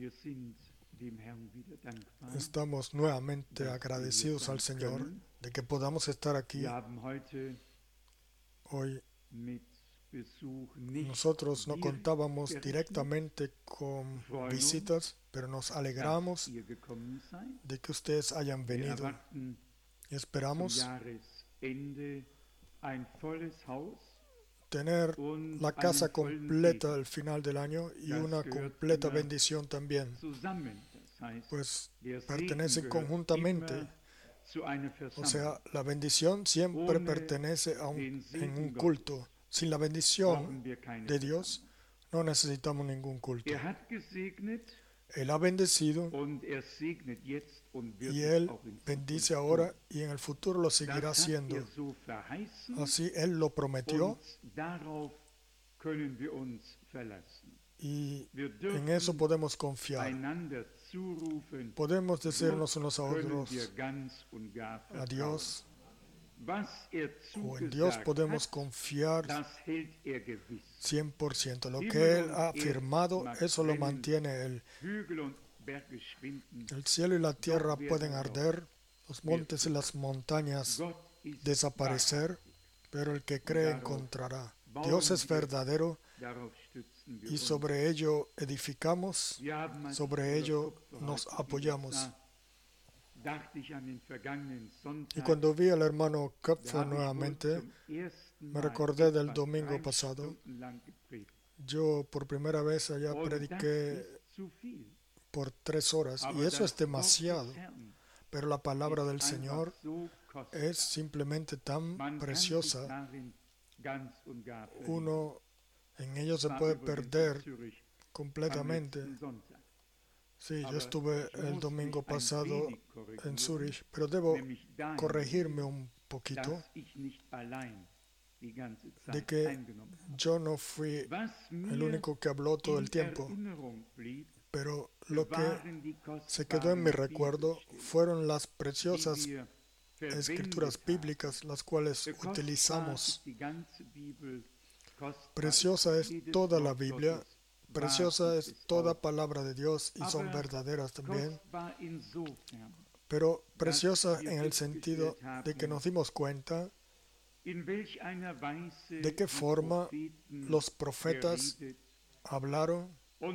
Estamos nuevamente agradecidos al Señor de que podamos estar aquí hoy. Nosotros no contábamos directamente con visitas, pero nos alegramos de que ustedes hayan venido. Y esperamos tener la casa completa al final del año y una completa bendición también, pues pertenecen conjuntamente. O sea, la bendición siempre pertenece en un culto. Sin la bendición de Dios no necesitamos ningún culto. Él ha bendecido y Él bendice ahora y en el futuro lo seguirá haciendo. Así Él lo prometió y en eso podemos confiar. Podemos decirnos unos a otros a Dios, o en Dios podemos confiar 100%. Lo que Él ha afirmado, eso lo mantiene Él. El cielo y la tierra pueden arder, los montes y las montañas desaparecer, pero el que cree encontrará. Dios es verdadero y sobre ello edificamos, sobre ello nos apoyamos. Y cuando vi al hermano Köpfer nuevamente, me recordé del domingo pasado. Yo por primera vez allá prediqué por 3 horas y eso es demasiado. Pero la palabra del Señor es simplemente tan preciosa. Uno en ello se puede perder completamente. Sí, yo estuve el domingo pasado en Zurich, pero debo corregirme un poquito de que yo no fui el único que habló todo el tiempo, pero lo que se quedó en mi recuerdo fueron las preciosas escrituras bíblicas, las cuales utilizamos. Preciosa es toda la Biblia, preciosa es toda palabra de Dios y son verdaderas también, pero preciosa en el sentido de que nos dimos cuenta de qué forma los profetas hablaron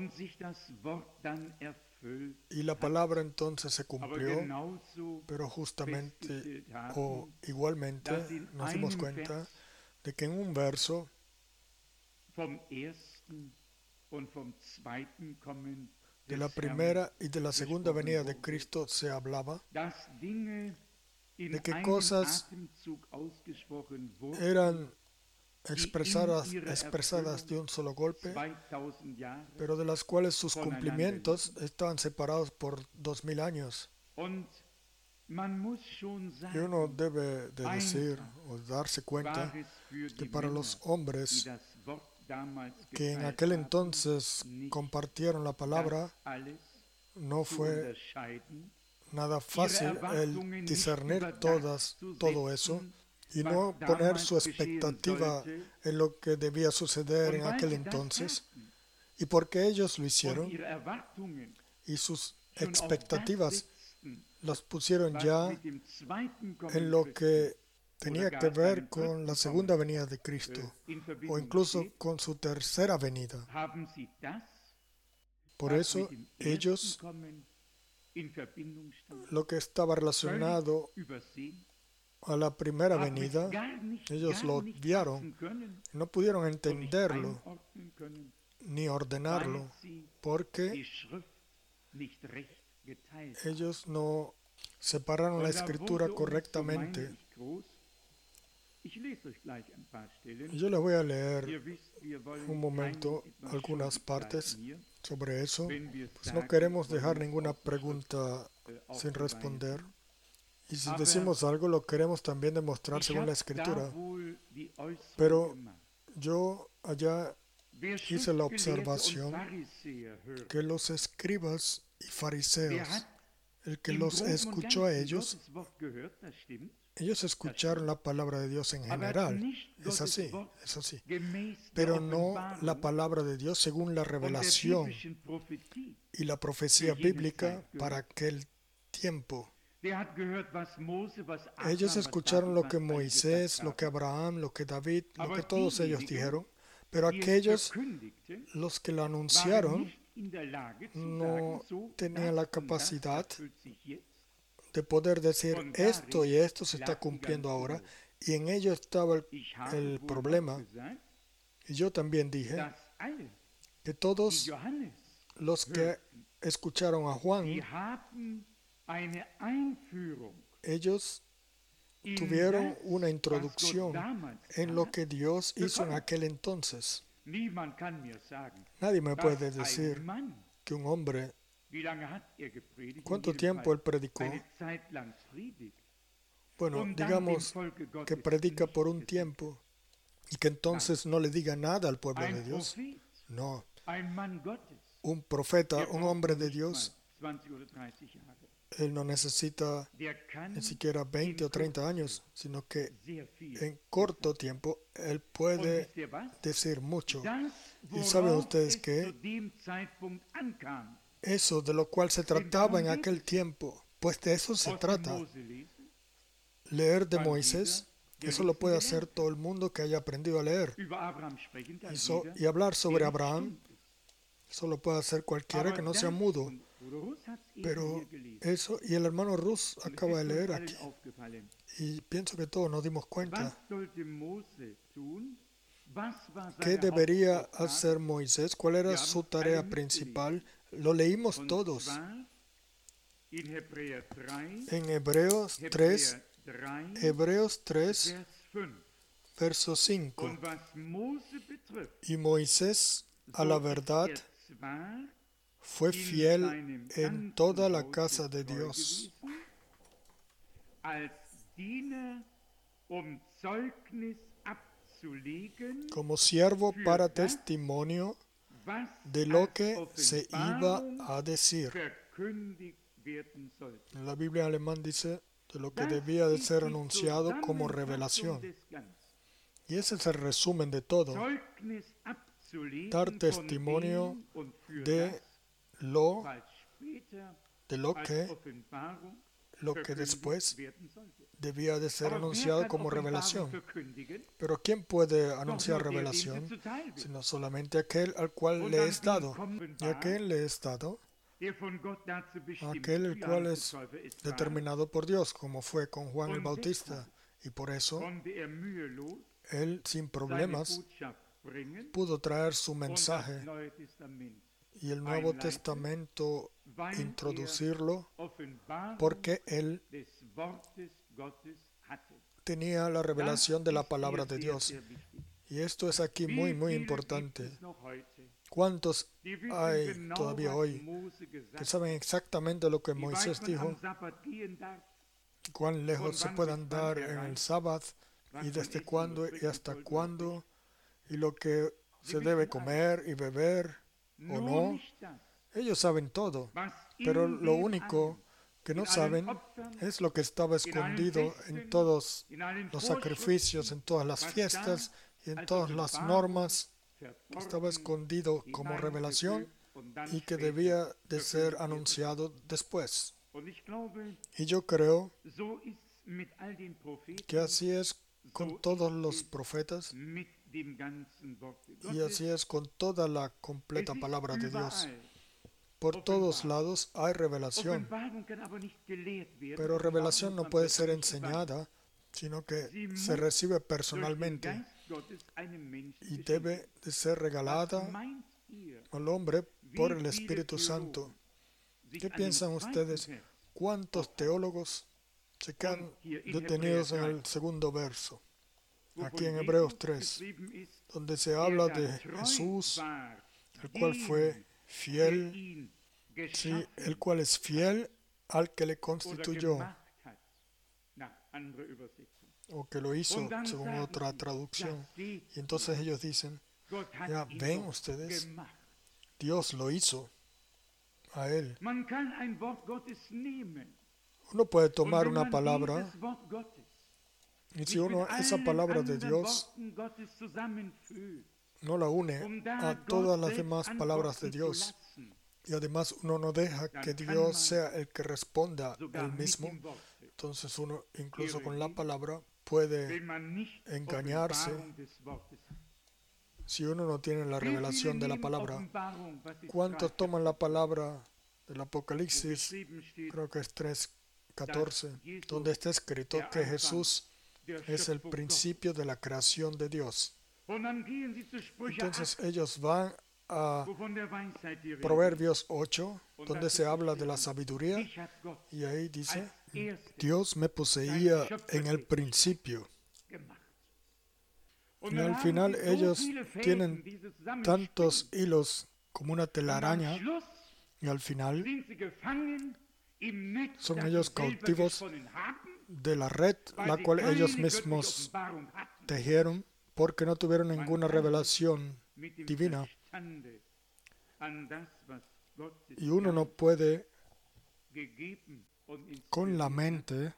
y la palabra entonces se cumplió, pero justamente o igualmente nos dimos cuenta de que en un verso de la primera y de la segunda venida de Cristo se hablaba de que cosas eran expresadas de un solo golpe, pero de las cuales sus cumplimientos estaban separados por 2000 años. Y uno debe de decir o darse cuenta que para los hombres que en aquel entonces compartieron la palabra, no fue nada fácil el discernir todo eso y no poner su expectativa en lo que debía suceder en aquel entonces. Y porque ellos lo hicieron y sus expectativas las pusieron ya en lo que tenía que ver con la segunda venida de Cristo o incluso con su tercera venida. Por eso ellos, lo que estaba relacionado a la primera venida, ellos lo obviaron, no pudieron entenderlo ni ordenarlo porque ellos no separaron la escritura correctamente. Yo les voy a leer un momento algunas partes sobre eso, pues no queremos dejar ninguna pregunta sin responder. Y si decimos algo, lo queremos también demostrar según la escritura. Pero yo allá hice la observación que los escribas y fariseos, el que los escuchó a ellos, Ellos escucharon la palabra de Dios en general, es así, pero no la palabra de Dios según la revelación y la profecía bíblica para aquel tiempo. Ellos escucharon lo que Moisés, lo que Abraham, lo que David, lo que todos ellos dijeron, pero aquellos, los que lo anunciaron, no tenían la capacidad de poder decir esto y esto se está cumpliendo ahora, y en ello estaba el problema. Y yo también dije que todos los que escucharon a Juan, ellos tuvieron una introducción en lo que Dios hizo en aquel entonces. Nadie me puede decir que un hombre, ¿cuánto tiempo él predicó? Bueno, digamos que predica por un tiempo y que entonces no le diga nada al pueblo de Dios. No. Un profeta, un hombre de Dios, él no necesita ni siquiera 20 o 30 años, sino que en corto tiempo él puede decir mucho. Y saben ustedes que eso de lo cual se trataba en aquel tiempo, pues de eso se trata. Leer de Moisés, eso lo puede hacer todo el mundo que haya aprendido a leer. Y hablar sobre Abraham, eso lo puede hacer cualquiera que no sea mudo. Pero eso, y el hermano Rus acaba de leer aquí, y pienso que todos nos dimos cuenta. ¿Qué debería hacer Moisés? ¿Cuál era su tarea principal? Lo leímos todos. En Hebreos 3, verso 5. Y Moisés, a la verdad, fue fiel en toda la casa de Dios, como siervo para testimonio de lo que se iba a decir. En la Biblia en alemán dice de lo que debía de ser anunciado como revelación. Y ese es el resumen de todo. Dar testimonio de lo que después debía de ser anunciado como revelación. Pero ¿quién puede anunciar revelación? Sino solamente aquel al cual le es dado. Y a aquel le es dado, aquel el cual es determinado por Dios, como fue con Juan el Bautista. Y por eso él sin problemas pudo traer su mensaje y el Nuevo Testamento introducirlo porque él tenía la revelación de la palabra de Dios. Y esto es aquí muy, muy importante. ¿Cuántos hay todavía hoy que saben exactamente lo que Moisés dijo? ¿Cuán lejos se puede andar en el sábado? ¿Y desde cuándo y hasta cuándo? ¿Y lo que se debe comer y beber o no? Ellos saben todo, pero lo único que no saben es lo que estaba escondido en todos los sacrificios, en todas las fiestas y en todas las normas, que estaba escondido como revelación y que debía de ser anunciado después. Y yo creo que así es con todos los profetas y así es con toda la completa palabra de Dios. Por todos lados hay revelación, pero revelación no puede ser enseñada, sino que se recibe personalmente y debe de ser regalada al hombre por el Espíritu Santo. ¿Qué piensan ustedes? ¿Cuántos teólogos se quedan detenidos en el segundo verso? Aquí en Hebreos 3, donde se habla de Jesús, el cual fue fiel, sí, el cual es fiel al que le constituyó, o que lo hizo, según otra traducción. Y entonces ellos dicen, ya ven ustedes, Dios lo hizo a él. Uno puede tomar una palabra Y si uno esa palabra de Dios no la une a todas las demás palabras de Dios, y además uno no deja que Dios sea el que responda él mismo, entonces uno incluso con la palabra puede engañarse si uno no tiene la revelación de la palabra. ¿Cuántos toman la palabra del Apocalipsis? Creo que es 3:14, donde está escrito que Jesús es el principio de la creación de Dios. Entonces ellos van a Proverbios 8, donde se habla de la sabiduría, y ahí dice, Dios me poseía en el principio. Y al final ellos tienen tantos hilos como una telaraña, y al final son ellos cautivos de la red, la cual ellos mismos tejieron, porque no tuvieron ninguna revelación divina. Y uno no puede con la mente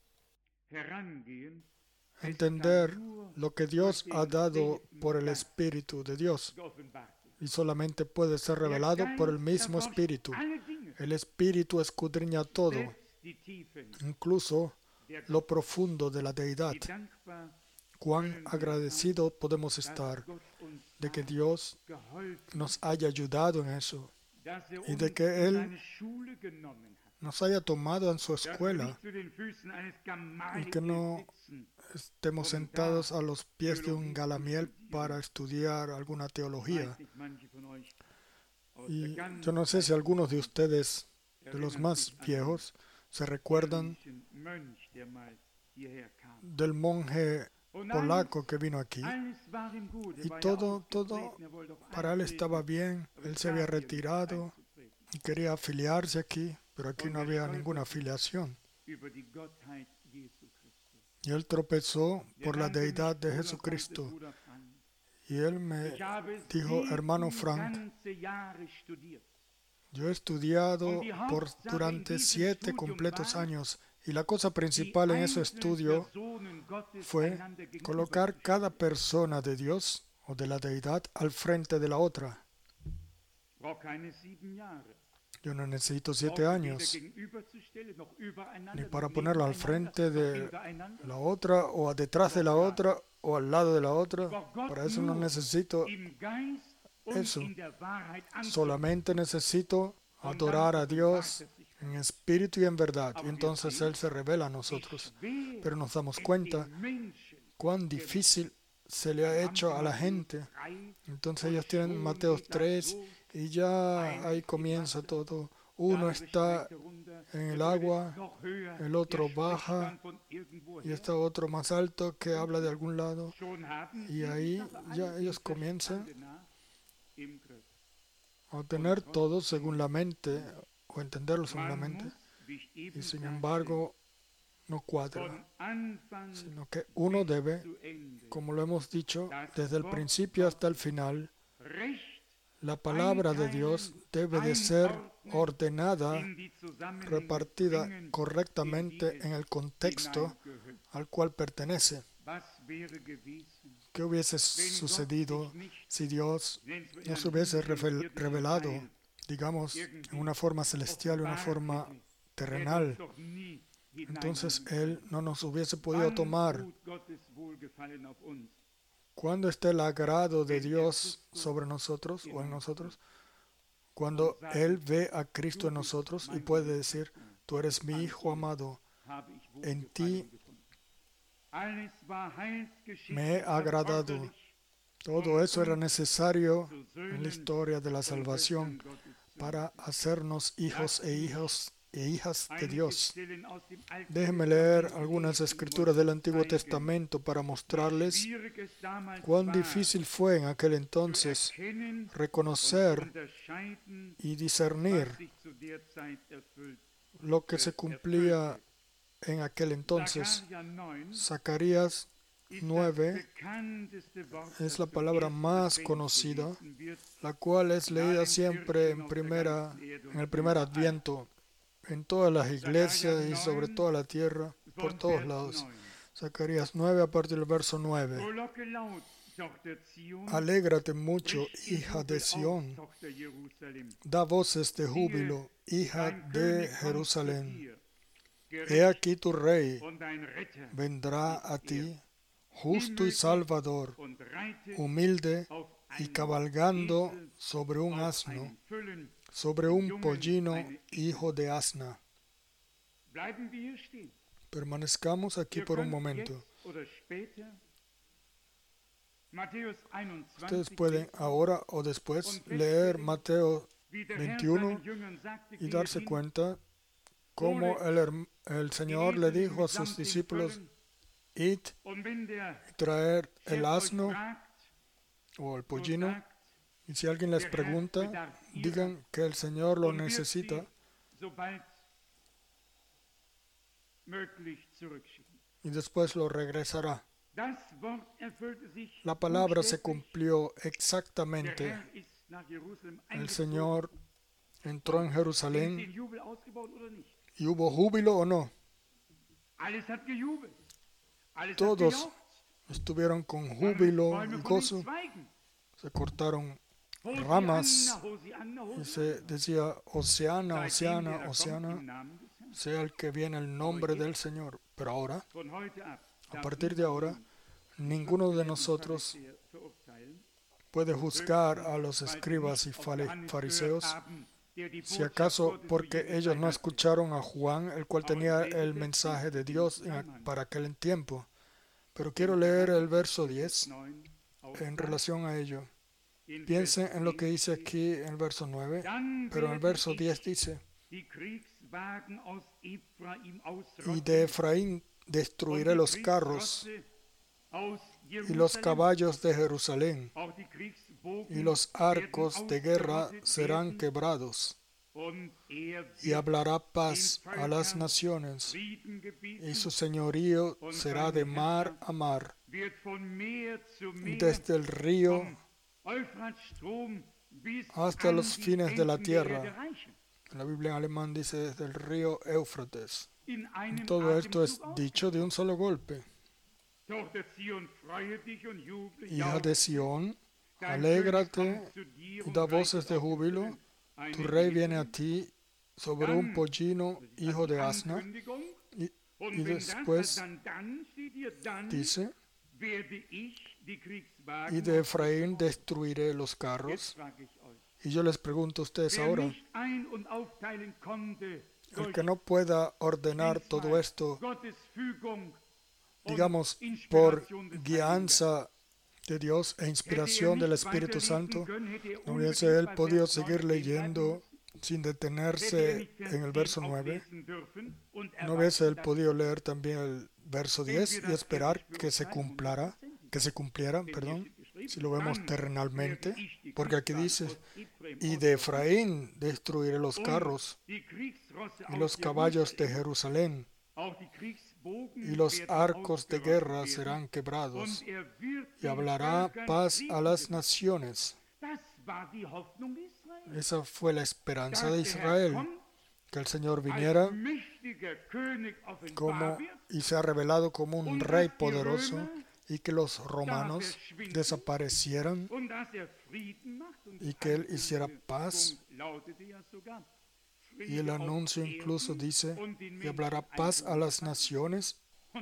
entender lo que Dios ha dado por el Espíritu de Dios. Y solamente puede ser revelado por el mismo Espíritu. El Espíritu escudriña todo, incluso lo profundo de la deidad. Cuán agradecidos podemos estar de que Dios nos haya ayudado en eso y de que Él nos haya tomado en su escuela y que no estemos sentados a los pies de un Gamaliel para estudiar alguna teología. Y yo no sé si algunos de ustedes, de los más viejos, se recuerdan del monje polaco que vino aquí, y todo para él estaba bien. Él se había retirado y quería afiliarse aquí, pero aquí no había ninguna afiliación. Y él tropezó por la deidad de Jesucristo. Y él me dijo, hermano Frank, yo he estudiado durante 7 completos años, y la cosa principal en ese estudio fue colocar cada persona de Dios o de la deidad al frente de la otra. Yo no necesito 7 años ni para ponerla al frente de la otra o detrás de la otra o al lado de la otra. Para eso no necesito eso. Solamente necesito adorar a Dios en espíritu y en verdad. Y entonces Él se revela a nosotros. Pero nos damos cuenta cuán difícil se le ha hecho a la gente. Entonces ellos tienen Mateo 3 y ya ahí comienza todo. Uno está en el agua, el otro baja y está otro más alto que habla de algún lado. Y ahí ya ellos comienzan a tener todo según la mente o entenderlo según la mente, y sin embargo no cuadra, sino que uno debe, como lo hemos dicho, desde el principio hasta el final, la palabra de Dios debe de ser ordenada, repartida correctamente en el contexto al cual pertenece. ¿Qué hubiese sucedido si Dios nos hubiese revelado, digamos, en una forma celestial y una forma terrenal? Entonces Él no nos hubiese podido tomar. ¿Cuándo está el agrado de Dios sobre nosotros o en nosotros? Cuando Él ve a Cristo en nosotros y puede decir, tú eres mi Hijo amado, en ti me he agradado. Todo eso era necesario en la historia de la salvación para hacernos hijos e hijas de Dios. Déjenme leer algunas escrituras del Antiguo Testamento para mostrarles cuán difícil fue en aquel entonces reconocer y discernir lo que se cumplía en aquel entonces. Zacarías 9 es la palabra más conocida, la cual es leída siempre en el primer Adviento, en todas las iglesias y sobre toda la tierra, por todos lados. Zacarías 9 a partir del verso 9. Frohlocke laut, Tochter Zion, Alégrate mucho, brich in hija de Jubel aus, Sión. Tochter Jerusalem. Da voces de Siehe, júbilo, hija dein de König kommt zu Jerusalén. dir, He gerecht aquí tu rey und dein Retter vendrá a ist er. ti, justo y Demütig salvador, und reitet humilde auf y einem cabalgando Esel, sobre un auf asno, einem Füllen, sobre dem un Jungen pollino, eine Esel. hijo de asna. Bleiben wir hier stehen. Permanezcamos aquí Ihr por un könnt momento. jetzt oder später Matthäus Ustedes 21 pueden lesen, ahora o después leer Mateo wie der Herr 21 seinen Jüngern sagte, y geht darse hin, cuenta cómo el Señor le dijo a sus discípulos, id und wenn der y traer el Chef euch asno fragt, o el so pollino, sagt, y si alguien les der Herr pregunta, bedarf ihrer, digan que el Señor lo und wird necesita sie sobald möglich zurückschicken. y después lo regresará. Das Wort erfüllte sich La palabra se buchstäblich. cumplió Der exactamente. Herr ist nach Jerusalem El eingezogen. Señor entró en Ist Jerusalén den Jubel ausgebaut oder nicht? y hubo júbilo o no. Alles hat gejubelt. Alles Todos hat gejauchzt. estuvieron con Man riss júbilo Bäume y von den gozo. Zweigen. Se cortaron Hosianna, ramas Hosianna, y Hosianna. se decía, Hosiana, Seitdem Hosiana, der da kommt, Hosiana, im Namen des Herrn. sea el que viene el nombre del Señor. Pero ahora, Von heute ab a darf partir de niemand ahora, den ninguno de Schriftgelehrten nosotros Pharisäer verurteilen. puede juzgar a Höchstens, los weil sie escribas y nicht auf Johannes fariseos, gehört haben, der die si Botschaft acaso Gottes porque für jede ellos Zeit no hatte. escucharon a Juan, el cual Aber tenía ich lese el den mensaje de 10. Dios Zusammenhang. para aquel tiempo. Pero quiero leer el verso 10 9 en aussagt, relación a ello. in Piensen Vers en lo que 10 dice steht, aquí en el verso 9, dann pero en el werde verso ich 10 dice, die Kriegswagen aus Ephraim y de ausrotten Efraín und destruiré die los carros Kriegsrosse aus y los Jerusalem. caballos de Jerusalén, Auch die Kriegsbogen y los werden arcos de guerra ausgerottet serán werden, quebrados, und er y wird hablará den paz a las Völkern naciones, Frieden y gebieten su señorío und será seine de mar Herrschaft a mar, wird von Meer zu Meer, desde el río vom Euphratstrom bis hasta an los die fines de la Enden der tierra. Erde reichen. En la Biblia en alemán dice desde el río Éufrates. In einem Todo esto es Atemzug dicho de un solo golpe. Tochter Zion, freue dich und juble, Hija de Sión, dein alégrate König kommt zu dir y und da reitet voces de auf dem júbilo. Füllen. Eine Tu rey viene a Esel, ti sobre un pollino, hijo de asna. Ankündigung. Y Und y wenn después dann steht hier, dann dice, werde ich die Kriegswagen y de Efraín destruiré los Jetzt carros. frage ich euch, Y yo les pregunto a ustedes wer ahora, nicht ein- und aufteilen konnte el durch que no pueda ordenar todo Dienstwahl, esto, Gottes Fügung und digamos, por Inspiration des Heiligen guianza de Dios e Geistes. inspiración del Hätte er nicht Espíritu Santo, weiterlesen können, hätte er no unbedingt hubiese él bei podido Vers 9 seguir stehen bleiben leyendo müssen. sin Hätte er detenerse nicht Vers en el 10 verso auch 9. lesen dürfen und No hubiese él erwarten, dass podido leer también el verso 10 y esperar que se cumpliera, si lo vemos terrenalmente, porque aquí dice, y de Efraín destruiré los carros y los caballos de Jerusalén, y los arcos de guerra serán quebrados, y hablará paz a las naciones. Esa fue la esperanza de Israel, que el Señor viniera y se ha revelado como un rey poderoso, y que los romanos desaparecieran y que él hiciera paz. Y el anuncio incluso dice, y hablará paz a las naciones.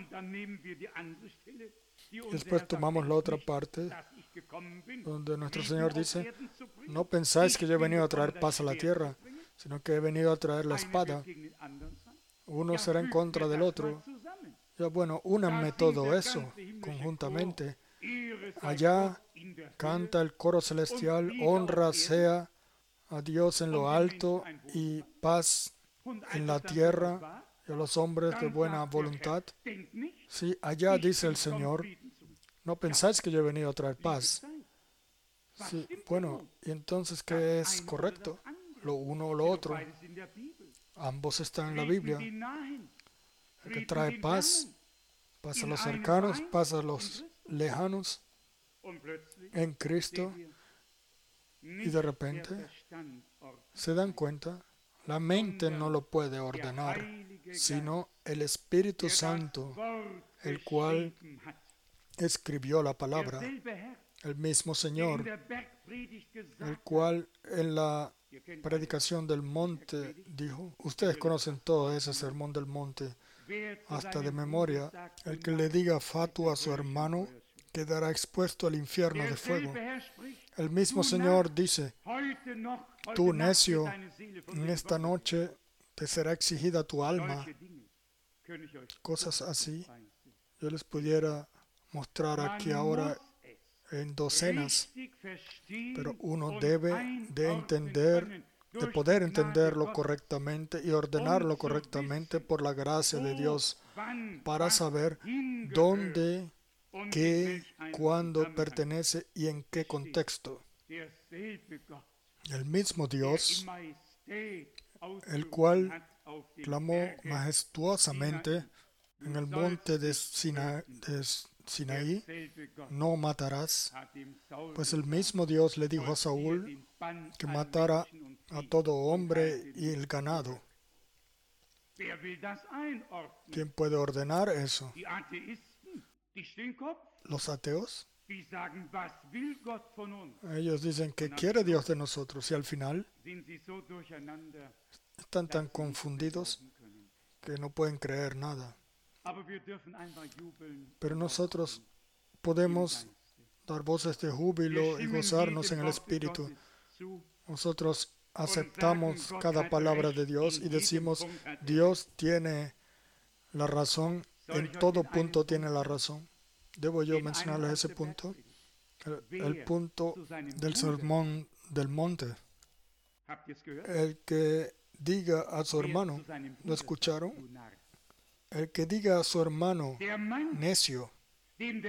Y después tomamos la otra parte, donde nuestro Señor dice, no pensáis que yo he venido a traer paz a la tierra, sino que he venido a traer la espada. Uno será en contra del otro. Ya, bueno, únanme todo eso conjuntamente. Allá canta el coro celestial, honra sea a Dios en lo alto y paz en la tierra y a los hombres de buena voluntad. Sí, allá dice el Señor, no pensáis que yo he venido a traer paz. Sí, bueno, ¿y entonces qué es correcto? ¿Lo uno o lo otro? Ambos están en la Biblia. El que trae paz, paz a los cercanos, paz a los lejanos en Cristo, y de repente se dan cuenta, la mente no lo puede ordenar, sino el Espíritu Santo, el cual escribió la palabra, el mismo Señor, el cual en la predicación del monte dijo, ustedes conocen todo ese sermón del monte, hasta de memoria, el que le diga fatuo a su hermano quedará expuesto al infierno de fuego. El mismo Señor dice, tú necio, en esta noche te será exigida tu alma. Cosas así, yo les pudiera mostrar aquí ahora en docenas, pero uno debe de entender, de poder entenderlo correctamente y ordenarlo correctamente por la gracia de Dios para saber dónde, qué, cuándo pertenece y en qué contexto. El mismo Dios, el cual clamó majestuosamente en el monte de Sinaí, no matarás, pues el mismo Dios le dijo a Saúl que matara a todo hombre y el ganado. ¿Quién puede ordenar eso? ¿Los ateos? Ellos dicen, ¿qué quiere Dios de nosotros? Y al final están tan confundidos que no pueden creer nada. Pero nosotros podemos dar voces de júbilo y gozarnos en el Espíritu. Nosotros aceptamos cada palabra de Dios y decimos, Dios tiene la razón, en todo punto tiene la razón. ¿Debo yo mencionarles ese punto? El punto del sermón del monte. El que diga a su hermano, ¿lo escucharon? El que diga a su hermano, necio, y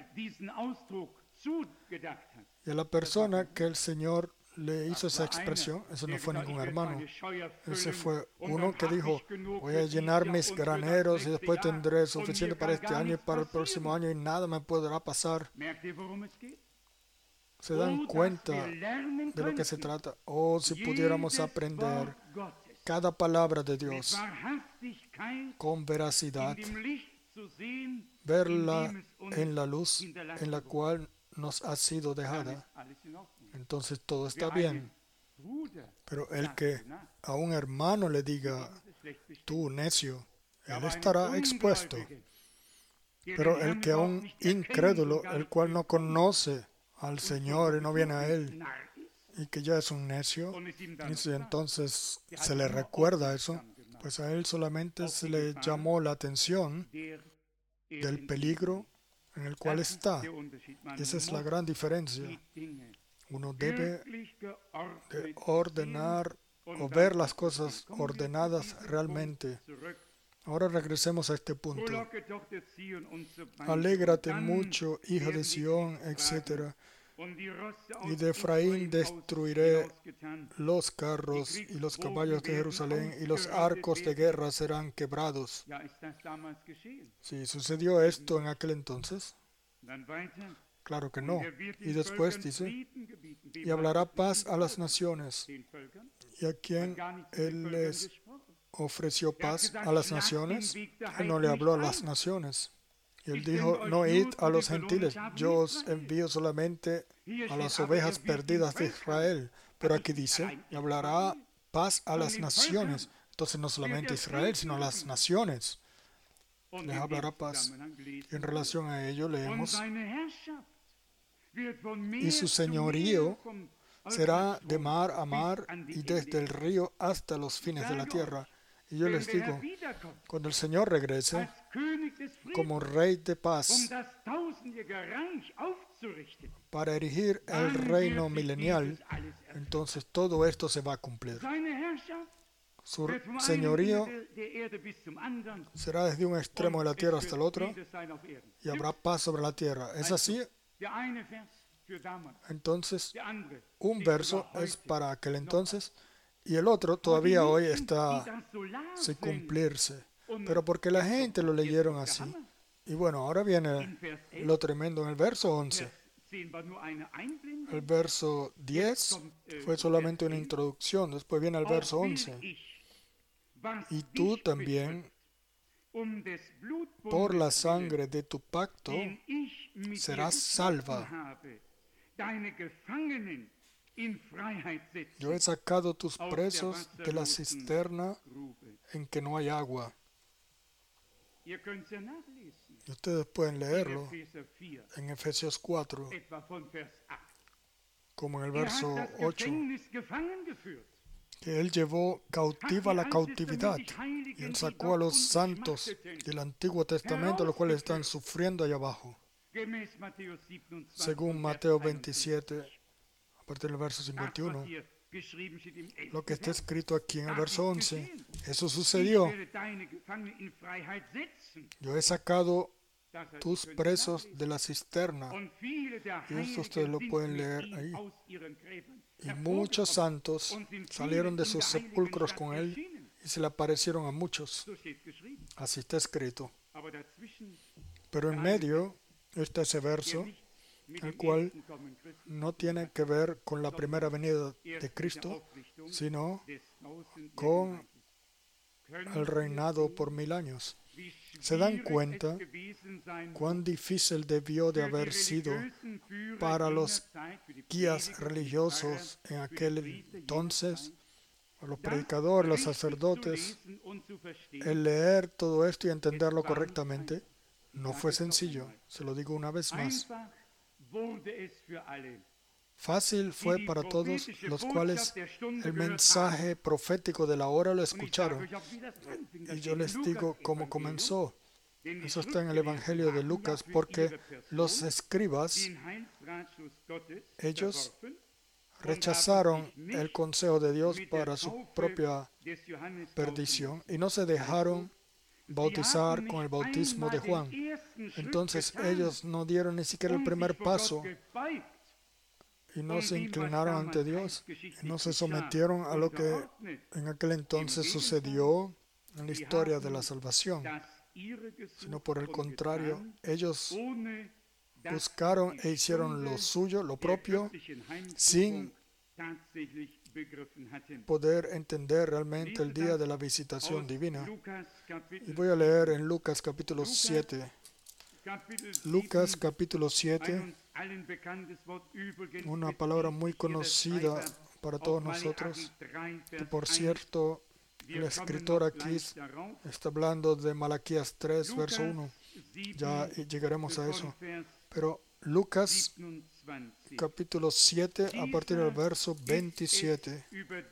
a la persona que el Señor le hizo esa expresión, eso no fue ningún hermano, ese fue uno que dijo, voy a llenar mis graneros y después tendré suficiente para este año y para el próximo año y nada me podrá pasar. ¿Se dan cuenta de lo que se trata? Oh, si pudiéramos aprender cada palabra de Dios con veracidad, verla en la luz en la cual nos ha sido dejada, entonces todo está bien. Pero el que a un hermano le diga, tú necio, él estará expuesto. Pero el que a un incrédulo, el cual no conoce al Señor y no viene a Él, y que ya es un necio, y si entonces se le recuerda eso, pues a él solamente se le llamó la atención del peligro en el cual está. Y esa es la gran diferencia. Uno debe de ordenar o ver las cosas ordenadas realmente. Ahora regresemos a este punto. Alégrate mucho, hija de Sión, etc. Y de Efraín destruiré los carros y los caballos de Jerusalén, y los arcos de guerra serán quebrados. ¿Sí sucedió esto en aquel entonces? Claro que no. Y después dice, y hablará paz a las naciones. ¿Y a quién Él les ofreció paz? A las naciones. Él no le habló a las naciones. Y Él dijo, no id a los gentiles, yo os envío solamente a las ovejas perdidas de Israel. Pero aquí dice, y hablará paz a las naciones. Entonces no solamente Israel, sino a las naciones. Les hablará paz. Y en relación a ello leemos, y su señorío será de mar a mar y desde el río hasta los fines de la tierra. Y yo les digo, cuando el Señor regrese como Rey de paz para erigir el reino milenial, entonces todo esto se va a cumplir. Su señorío será desde un extremo de la tierra hasta el otro y habrá paz sobre la tierra. ¿Es así? Entonces, un verso es para aquel entonces y el otro todavía hoy está sin cumplirse. Pero porque la gente lo leyeron así. Y bueno, ahora viene lo tremendo en el verso 11. El verso 10 fue solamente una introducción. Después viene el verso 11. Y tú también por la sangre de tu pacto serás salva. Yo he sacado tus presos de la cisterna en que no hay agua. Y ustedes pueden leerlo en Efesios 4, como en el verso 8, que Él llevó cautiva la cautividad y Él sacó a los santos del Antiguo Testamento, los cuales están sufriendo allá abajo. Según Mateo 27, a partir del verso 51, lo que está escrito aquí en el verso 11, eso sucedió. Yo he sacado tus presos de la cisterna. Y esto ustedes lo pueden leer ahí. Y muchos santos salieron de sus sepulcros con Él y se le aparecieron a muchos. Así está escrito. Pero en medio está ese verso, el cual no tiene que ver con la primera venida de Cristo, sino con el reinado por 1000 años. ¿Se dan cuenta cuán difícil debió de haber sido para los guías religiosos en aquel entonces, los predicadores, los sacerdotes, el leer todo esto y entenderlo correctamente? No fue sencillo, se lo digo una vez más. Fácil fue para todos los cuales el mensaje profético de la hora lo escucharon. Y yo les digo cómo comenzó. Eso está en el Evangelio de Lucas, porque los escribas, ellos rechazaron el consejo de Dios para su propia perdición y no se dejaron bautizar con el bautismo de Juan. Entonces ellos no dieron ni siquiera el primer paso y no se inclinaron ante Dios y no se sometieron a lo que en aquel entonces sucedió en la historia de la salvación, sino por el contrario, ellos buscaron e hicieron lo suyo, lo propio, sin poder entender realmente el día de la visitación divina. Y voy a leer en Lucas capítulo 7. Lucas capítulo 7, una palabra muy conocida para todos nosotros, que por cierto el escritor aquí está hablando de Malaquías 3, verso 1. Ya llegaremos a eso. Pero Lucas capítulo 7, a partir del verso 27.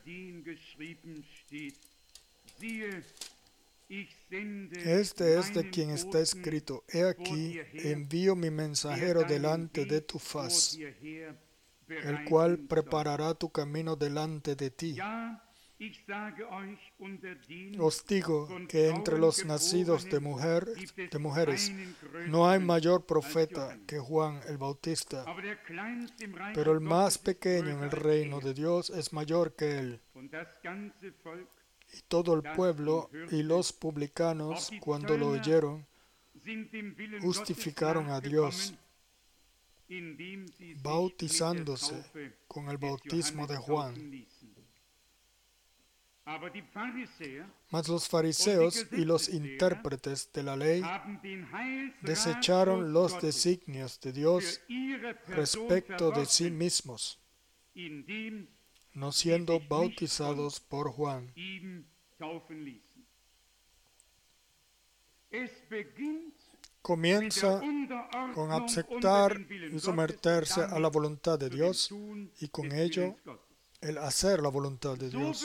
Este es de quien está escrito: He aquí, envío mi mensajero delante de tu faz, el cual preparará tu camino delante de ti. Os digo que entre los nacidos de mujeres no hay mayor profeta que Juan el Bautista, pero el más pequeño en el reino de Dios es mayor que él. Y todo el pueblo y los publicanos, cuando lo oyeron, justificaron a Dios, bautizándose con el bautismo de Juan. Mas los fariseos y los intérpretes de la ley desecharon los designios de Dios respecto de sí mismos, no siendo bautizados por Juan. Comienza con aceptar y someterse a la voluntad de Dios y con ello el hacer la voluntad de Dios.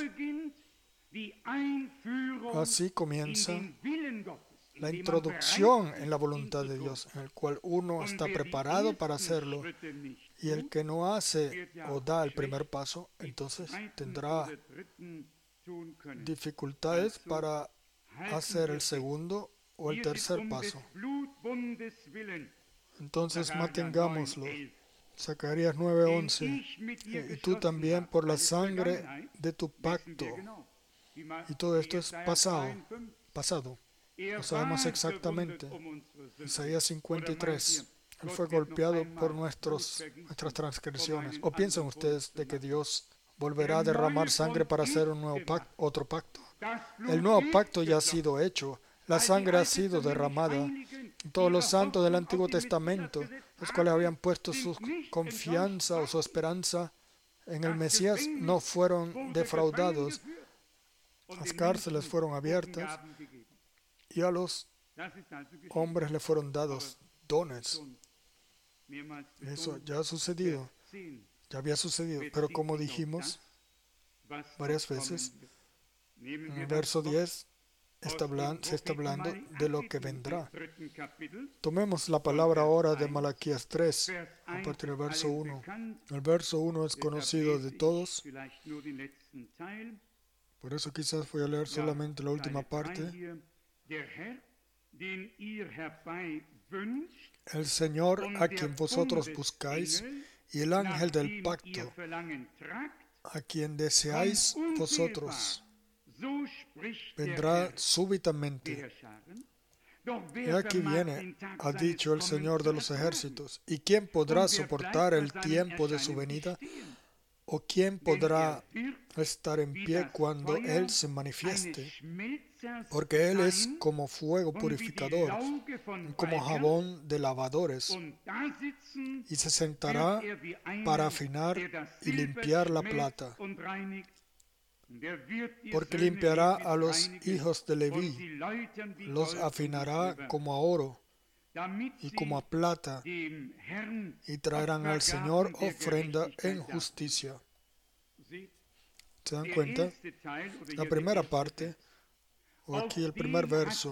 Así comienza la introducción en la voluntad de Dios, en el cual uno está preparado para hacerlo, y el que no hace o da el primer paso, entonces tendrá dificultades para hacer el segundo o el tercer paso. Entonces mantengámoslo. Zacarías 9:11. Y tú también por la sangre de tu pacto. Y todo esto es pasado. Lo sabemos exactamente. Isaías 53. Él fue golpeado por nuestras transgresiones. ¿O piensan ustedes de que Dios volverá a derramar sangre para hacer un nuevo otro pacto? El nuevo pacto ya ha sido hecho. La sangre ha sido derramada. Todos los santos del Antiguo Testamento, los cuales habían puesto su confianza o su esperanza en el Mesías, no fueron defraudados. Las cárceles fueron abiertas y a los hombres les fueron dados dones. Eso ya ha sucedido, ya había sucedido, pero como dijimos varias veces, en el verso 10 se está hablando de lo que vendrá. Tomemos la palabra ahora de Malaquías 3, a partir del verso 1. El verso 1 es conocido de todos, por eso quizás voy a leer solamente la última parte. El Señor a quien vosotros buscáis y el ángel del pacto a quien deseáis vosotros vendrá súbitamente. Y aquí viene, ha dicho el Señor de los ejércitos. ¿Y quién podrá soportar el tiempo de su venida? ¿O quién podrá estar en pie cuando Él se manifieste? Porque Él es como fuego purificador, como jabón de lavadores, y se sentará para afinar y limpiar la plata. Porque limpiará a los hijos de Leví, los afinará como a oro y como a plata, y traerán al Señor ofrenda en justicia. ¿Se dan cuenta? La primera parte, o aquí el primer verso,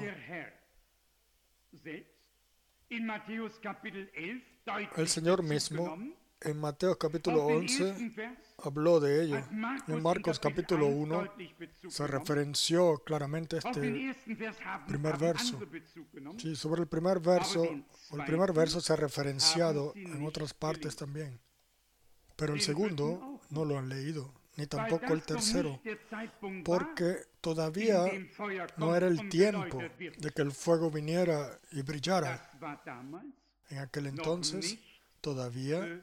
el Señor mismo en Mateo capítulo 11 habló de ello. En Marcos capítulo 1 se referenció claramente a este primer verso. Sí, sobre el primer verso se ha referenciado en otras partes también. Pero el segundo no lo han leído, ni tampoco el tercero, porque todavía no era el tiempo de que el fuego viniera y brillara. En aquel entonces todavía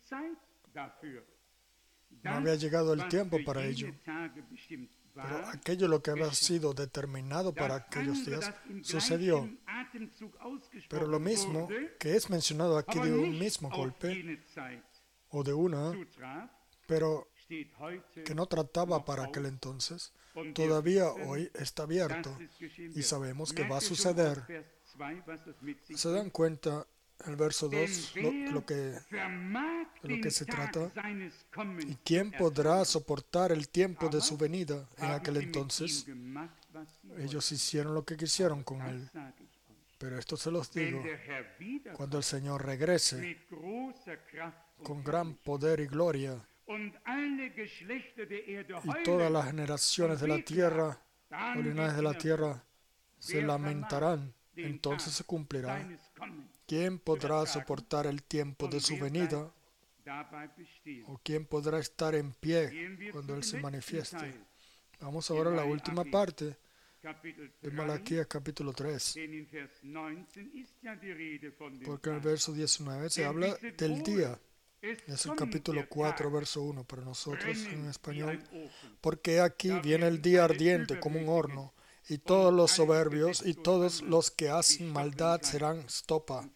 no había llegado el tiempo para ello. Pero aquello lo que había sido determinado para aquellos días sucedió. Pero lo mismo que es mencionado aquí de un mismo golpe o de una, pero que no trataba para aquel entonces, todavía hoy está abierto y sabemos que va a suceder. ¿Se dan cuenta? El verso 2, de lo que se trata. ¿Y quién podrá soportar el tiempo de su venida? En aquel entonces, ellos hicieron lo que quisieron con él. Pero esto se los digo, cuando el Señor regrese con gran poder y gloria, y todas las generaciones de la tierra, o linajes de la tierra, se lamentarán, entonces se cumplirá. ¿Quién podrá soportar el tiempo de su venida? ¿O quién podrá estar en pie cuando Él se manifieste? Vamos ahora a la última parte de Malaquías capítulo 3. Porque en el verso 19 se habla del día. Es el capítulo 4, verso 1 para nosotros en español. Porque aquí viene el día ardiente como un horno, y todos los soberbios y todos los que hacen maldad serán estopa.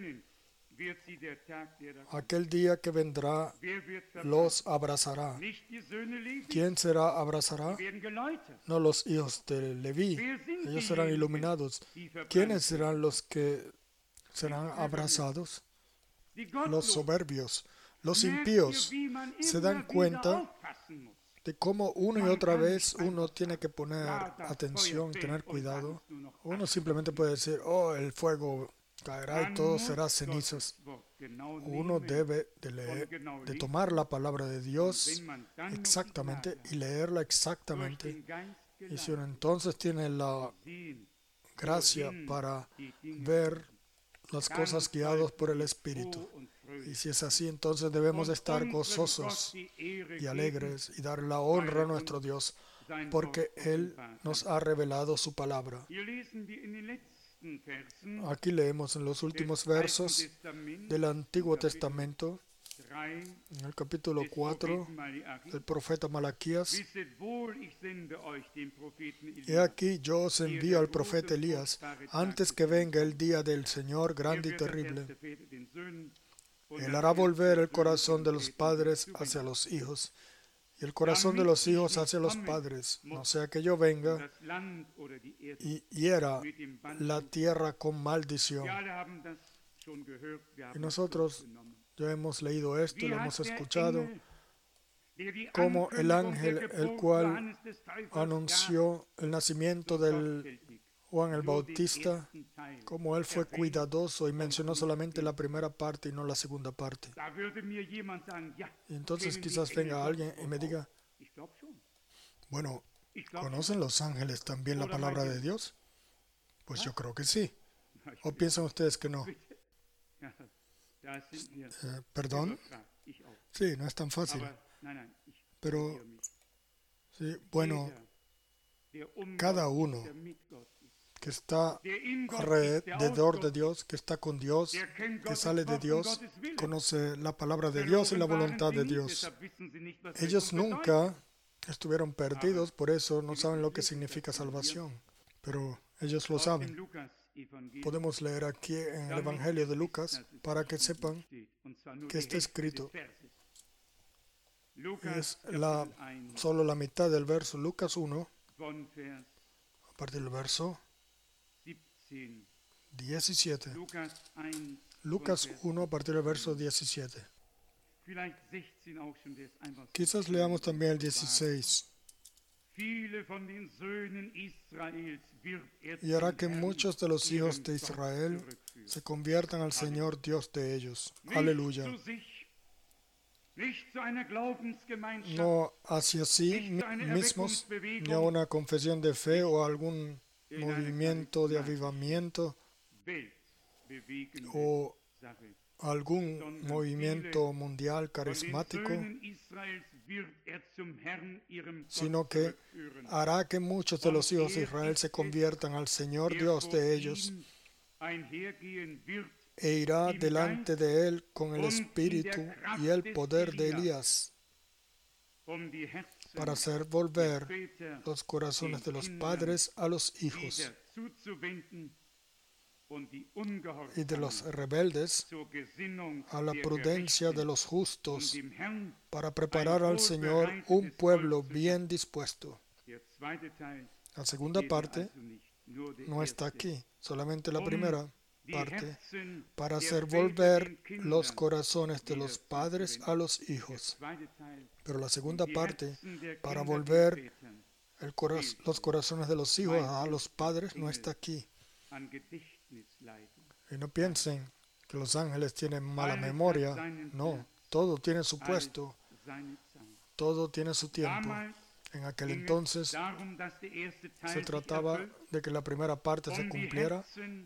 Aquel día que vendrá los abrazará. ¿Quién será abrazará? No los hijos de Leví. Ellos serán iluminados. ¿Quiénes serán los que serán abrazados? Los soberbios, los impíos. ¿Se dan cuenta de cómo una y otra vez uno tiene que poner atención, tener cuidado? Uno simplemente puede decir, oh, el fuego caerá y todo será cenizas. Uno debe de tomar la palabra de Dios exactamente y leerla exactamente. Y si uno entonces tiene la gracia para ver las cosas guiados por el Espíritu. Y si es así, entonces debemos estar gozosos y alegres y dar la honra a nuestro Dios, porque Él nos ha revelado su palabra. Aquí leemos en los últimos versos del Antiguo Testamento, en el capítulo 4 del profeta Malaquías: He aquí yo os envío al profeta Elías antes que venga el día del Señor grande y terrible. Él hará volver el corazón de los padres hacia los hijos y el corazón de los hijos hacia los padres, no sea que yo venga y hiera la tierra con maldición. Y nosotros ya hemos leído esto y lo hemos escuchado, como el ángel el cual anunció el nacimiento del Juan el Bautista, como él fue cuidadoso y mencionó solamente la primera parte y no la segunda parte. Y entonces quizás venga alguien y me diga: bueno, ¿conocen los ángeles también la palabra de Dios? Pues yo creo que sí. ¿O piensan ustedes que no? ¿Perdón? Sí, no es tan fácil. Pero, sí, bueno, cada uno que está alrededor de Dios, que está con Dios, que sale de Dios, conoce la palabra de Dios y la voluntad de Dios. Ellos nunca estuvieron perdidos, por eso no saben lo que significa salvación, pero ellos lo saben. Podemos leer aquí en el Evangelio de Lucas para que sepan que está escrito. Es solo la mitad del verso, Lucas 1, a partir del verso 17. Lucas 1, a partir del verso 17. Quizás leamos también el 16. Y hará que muchos de los hijos de Israel se conviertan al Señor Dios de ellos. Aleluya. No hacia sí mismos, ni a una confesión de fe o algún movimiento de avivamiento o algún movimiento mundial carismático, sino que hará que muchos de los hijos de Israel se conviertan al Señor Dios de ellos, e irá delante de él con el espíritu y el poder de Elías, para hacer volver los corazones de los padres a los hijos y de los rebeldes a la prudencia de los justos, para preparar al Señor un pueblo bien dispuesto. La segunda parte no está aquí, solamente la primera parte, para hacer volver los corazones de los padres a los hijos. Pero la segunda parte, para volver los corazones de los hijos a los padres, no está aquí. Y no piensen que los ángeles tienen mala memoria. No, todo tiene su puesto, todo tiene su tiempo. En aquel entonces se trataba de que la primera parte se cumpliera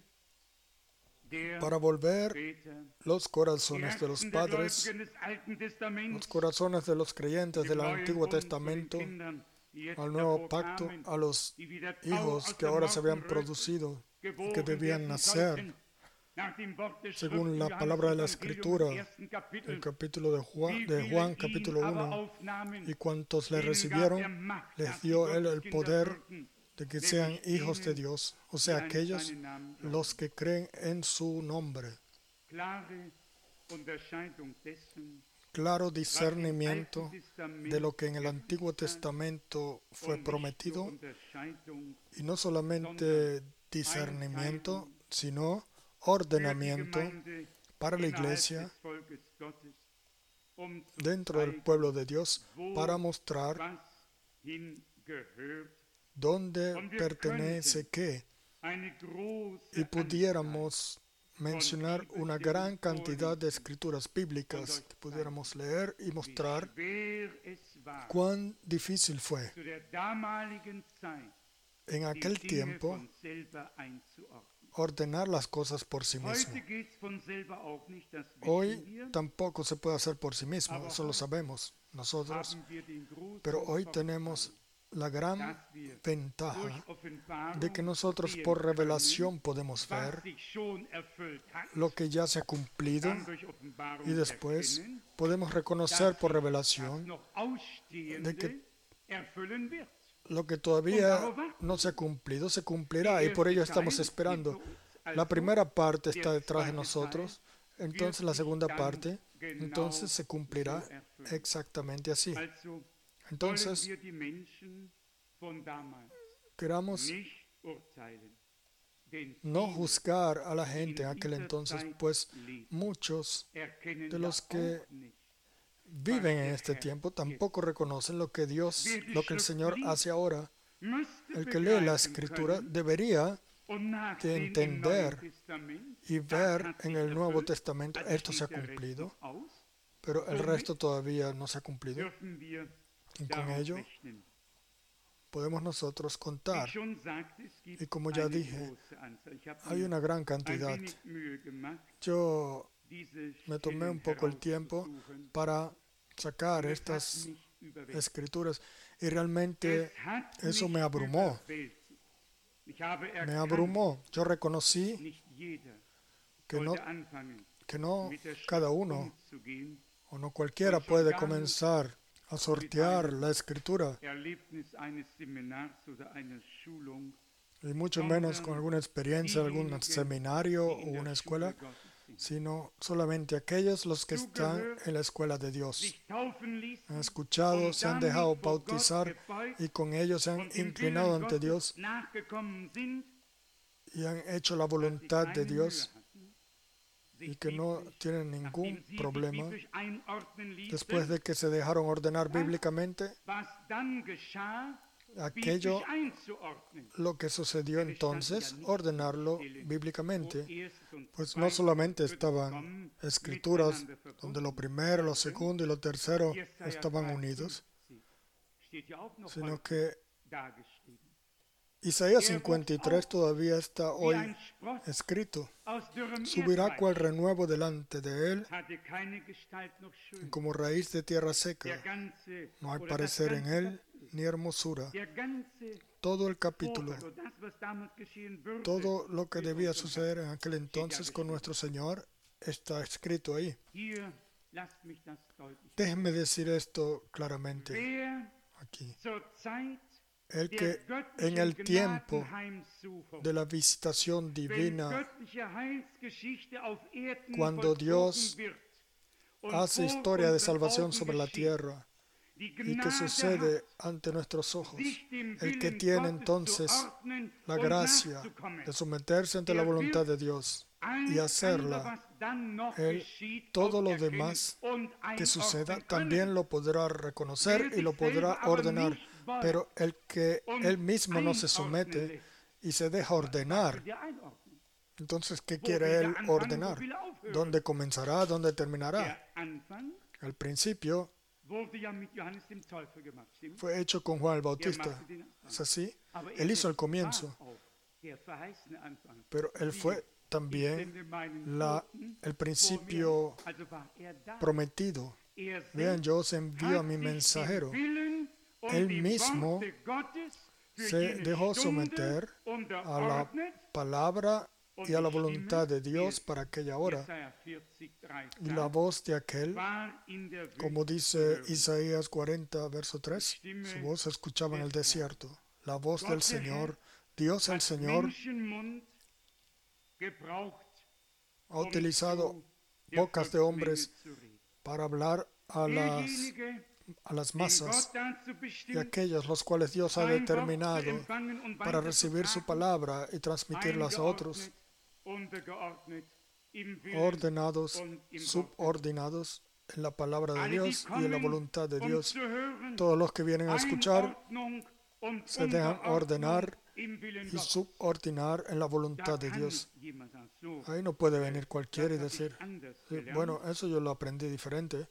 para volver los corazones de los padres, los corazones de los creyentes del Antiguo Testamento al Nuevo Pacto, a los hijos que ahora se habían producido y que debían nacer según la palabra de la Escritura, el capítulo de Juan capítulo 1, y cuantos le recibieron, les dio él el poder de que sean hijos de Dios, o sea, aquellos los que creen en su nombre. Claro discernimiento de lo que en el Antiguo Testamento fue prometido, y no solamente discernimiento, sino ordenamiento para la iglesia dentro del pueblo de Dios, para mostrar dónde pertenece qué, y pudiéramos mencionar una gran cantidad de escrituras bíblicas que pudiéramos leer y mostrar cuán difícil fue en aquel tiempo ordenar las cosas por sí mismo. Hoy tampoco se puede hacer por sí mismo, eso lo sabemos nosotros, pero hoy tenemos la gran ventaja de que nosotros por revelación podemos ver lo que ya se ha cumplido y después podemos reconocer por revelación de que lo que todavía no se ha cumplido se cumplirá y por ello estamos esperando. La primera parte está detrás de nosotros, entonces la segunda parte, entonces se cumplirá exactamente así. Entonces, queramos no juzgar a la gente en aquel entonces, pues muchos de los que viven en este tiempo tampoco reconocen lo que Dios, lo que el Señor hace ahora. El que lee la Escritura debería de entender y ver en el Nuevo Testamento esto se ha cumplido, pero el resto todavía no se ha cumplido. Y con ello podemos nosotros contar. Y como ya dije, hay una gran cantidad. Yo me tomé un poco el tiempo para sacar estas escrituras y realmente eso me abrumó. Me abrumó. Yo reconocí que no cada uno o no cualquiera puede comenzar a sortear la escritura, y mucho menos con alguna experiencia, algún seminario o una escuela, sino solamente aquellos los que están en la escuela de Dios. Han escuchado, se han dejado bautizar y con ellos se han inclinado ante Dios y han hecho la voluntad de Dios y que no tienen ningún problema después de que se dejaron ordenar bíblicamente. Aquello, lo que sucedió entonces, ordenarlo bíblicamente, pues no solamente estaban escrituras donde lo primero, lo segundo y lo tercero estaban unidos, sino que Isaías 53 todavía está hoy escrito. Subirá cual renuevo delante de él, y como raíz de tierra seca. No hay parecer en él, ni hermosura. Todo el capítulo, todo lo que debía suceder en aquel entonces con nuestro Señor está escrito ahí. Déjenme decir esto claramente aquí. El que en el tiempo de la visitación divina, cuando Dios hace historia de salvación sobre la tierra y que sucede ante nuestros ojos, el que tiene entonces la gracia de someterse ante la voluntad de Dios y hacerla, todo lo demás que suceda también lo podrá reconocer y lo podrá ordenar. Pero el que él mismo no se somete y se deja ordenar, entonces, ¿qué quiere él ordenar? ¿Dónde comenzará? ¿Dónde terminará? El principio fue hecho con Juan el Bautista. ¿Es así? Él hizo el comienzo. Pero él fue también el principio prometido. Vean, yo os envío a mi mensajero. Él mismo se dejó someter a la palabra y a la voluntad de Dios para aquella hora. Y la voz de aquel, como dice Isaías 40, verso 3, su voz se escuchaba en el desierto. La voz del Señor, Dios el Señor, ha utilizado bocas de hombres para hablar a las masas, y aquellos los cuales Dios ha determinado para recibir su palabra y transmitirlas a otros, ordenados, subordinados en la palabra de Dios y en la voluntad de Dios. Todos los que vienen a escuchar se dejan ordenar y subordinar en la voluntad de Dios. Ahí no puede venir cualquiera y decir, bueno, eso yo lo aprendí diferente,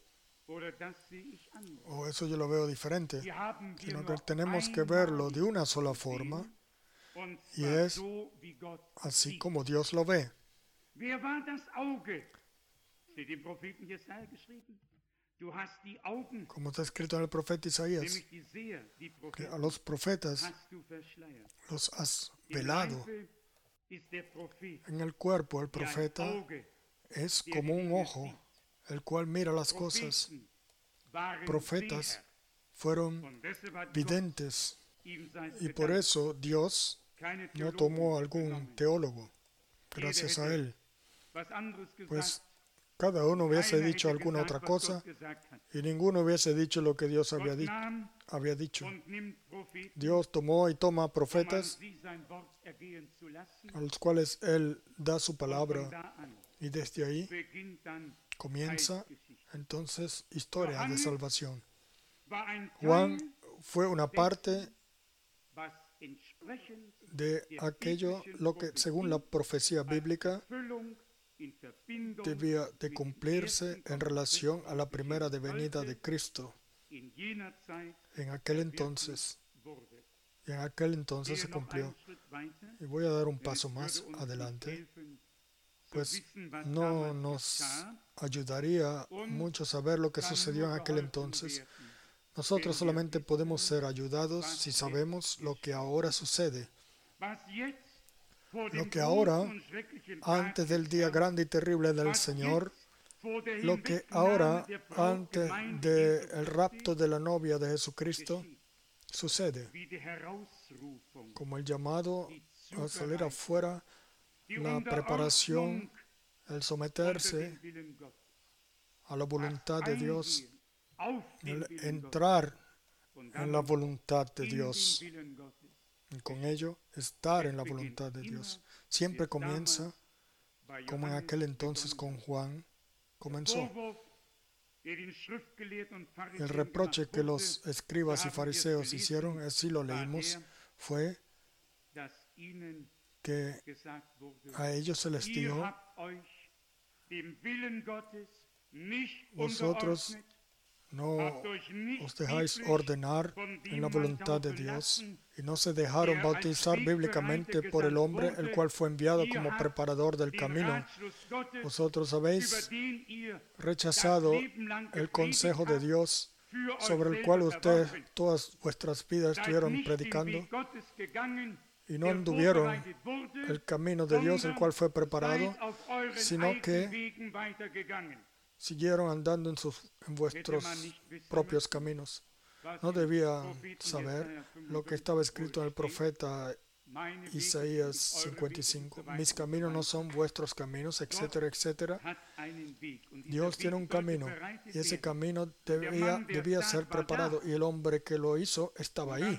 o eso yo lo veo diferente, sino que tenemos que verlo de una sola forma, y es así como Dios lo ve. como está escrito en el profeta Isaías, que a los profetas los has velado. En el cuerpo el profeta es como un ojo, el cual mira las cosas. Profetas fueron videntes, y por eso Dios no tomó algún teólogo, gracias a él. Pues cada uno hubiese dicho alguna otra cosa y ninguno hubiese dicho lo que Dios había dicho. Dios tomó y toma profetas a los cuales Él da su palabra, y desde ahí comienza entonces historia de salvación. Juan fue una parte de aquello lo que según la profecía bíblica debía de cumplirse en relación a la primera venida de Cristo en aquel entonces. Y en aquel entonces se cumplió. Y voy a dar un paso más adelante, pues no nos ayudaría mucho saber lo que sucedió en aquel entonces. Nosotros solamente podemos ser ayudados si sabemos lo que ahora sucede. Lo que ahora, antes del día grande y terrible del Señor, lo que ahora, antes del rapto de la novia de Jesucristo, sucede, como el llamado a salir afuera, la preparación, el someterse a la voluntad de Dios, el entrar en la voluntad de Dios, y con ello estar en la voluntad de Dios. Siempre comienza como en aquel entonces con Juan comenzó. El reproche que los escribas y fariseos hicieron, así lo leímos, fue que a ellos se les dijo: vosotros no os dejáis ordenar en la voluntad de Dios, y no se dejaron bautizar bíblicamente por el hombre, el cual fue enviado como preparador del camino. Vosotros habéis rechazado el consejo de Dios, sobre el cual ustedes todas vuestras vidas estuvieron predicando, y no anduvieron el camino de Dios, el cual fue preparado, sino que siguieron andando en vuestros propios caminos. No debían saber lo que estaba escrito en el profeta Isaías 55. Mis caminos no son vuestros caminos, etcétera, etcétera. Dios tiene un camino, y ese camino debía ser preparado, y el hombre que lo hizo estaba ahí.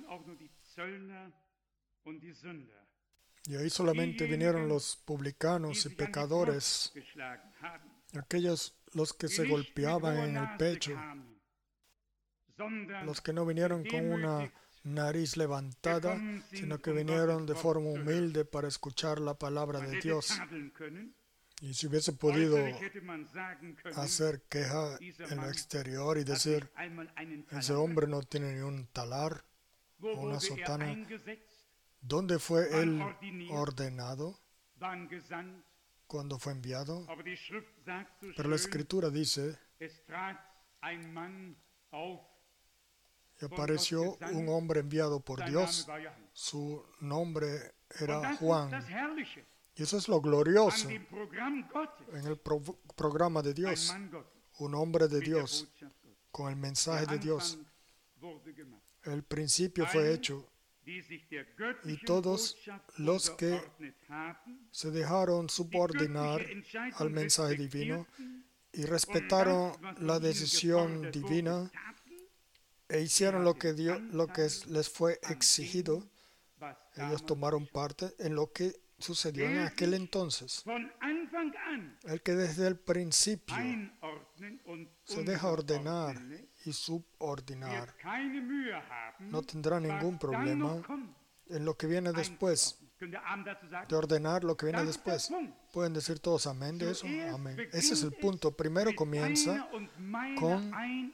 Y ahí solamente vinieron los publicanos y pecadores, aquellos los que se golpeaban en el pecho, los que no vinieron con una nariz levantada, sino que vinieron de forma humilde para escuchar la palabra de Dios. Y si hubiese podido hacer queja en lo exterior y decir: ese hombre no tiene ni un talar o una sotana, ¿dónde fue él ordenado? Cuando fue enviado. Pero la Escritura dice: y apareció un hombre enviado por Dios, su nombre era Juan. Y eso es lo glorioso en el programa de Dios, un hombre de Dios con el mensaje de Dios. El principio fue hecho, y todos los que se dejaron subordinar al mensaje divino y respetaron la decisión divina e hicieron lo que les fue exigido, ellos tomaron parte en lo que sucedió en aquel entonces. El que desde el principio se deja ordenar y subordinar no tendrá ningún problema en lo que viene después, de ordenar lo que viene después. ¿Pueden decir todos amén de eso? Amén. Ese es el punto. Primero comienza con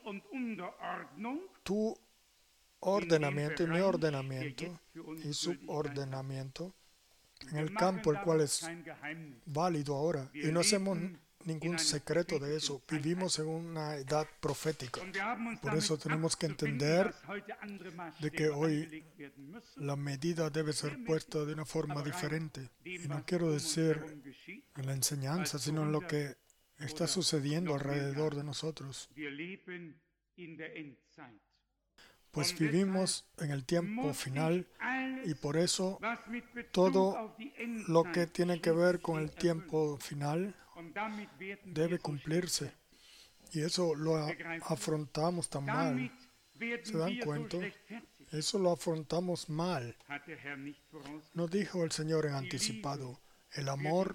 tu ordenamiento y mi ordenamiento y subordenamiento en el campo, el cual es válido ahora. Y no hacemos ningún secreto de eso. Vivimos en una edad profética. Por eso tenemos que entender de que hoy la medida debe ser puesta de una forma diferente. Y no quiero decir en la enseñanza, sino en lo que está sucediendo alrededor de nosotros. Pues vivimos en el tiempo final y por eso todo lo que tiene que ver con el tiempo final debe cumplirse. Y eso lo afrontamos tan mal. ¿Se dan cuenta? Eso lo afrontamos mal. No dijo el Señor en anticipado, el amor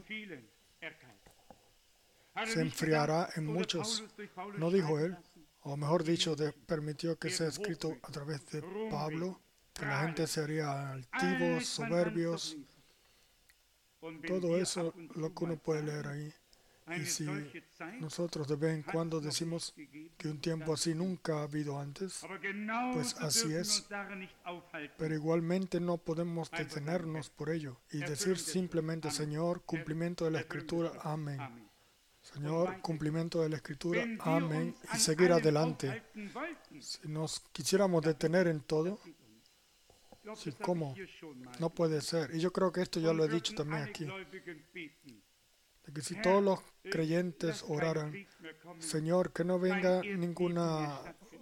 se enfriará en muchos. No dijo Él, o mejor dicho, permitió que sea escrito a través de Pablo, que la gente sería altivos, soberbios. Todo eso lo que uno puede leer ahí. Y si nosotros de vez en cuando decimos que un tiempo así nunca ha habido antes, pues así es. Pero igualmente no podemos detenernos por ello y decir simplemente, Señor, cumplimiento de la Escritura, amén. Señor, cumplimiento de la Escritura, amén. Y seguir adelante. Si nos quisiéramos detener en todo, sí, ¿cómo? No puede ser. Y yo creo que esto ya lo he dicho también aquí. De que si todos los creyentes oraran, Señor, que no venga ninguna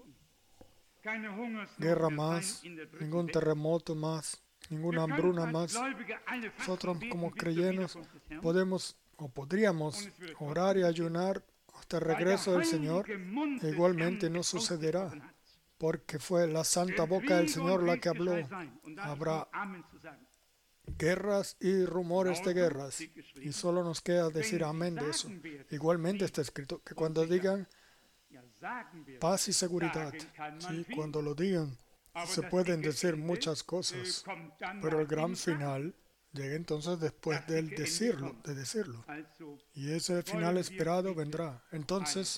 guerra más, ningún terremoto más, ninguna hambruna más. Nosotros como creyentes podemos o podríamos orar y ayunar hasta el regreso del Señor. E igualmente no sucederá, porque fue la santa boca del Señor la que habló. Habrá guerras y rumores de guerras, y solo nos queda decir amén de eso. Igualmente está escrito que cuando digan paz y seguridad, ¿sí? Cuando lo digan, se pueden decir muchas cosas, pero el gran final llega entonces después de decirlo. Y ese final esperado vendrá. Entonces,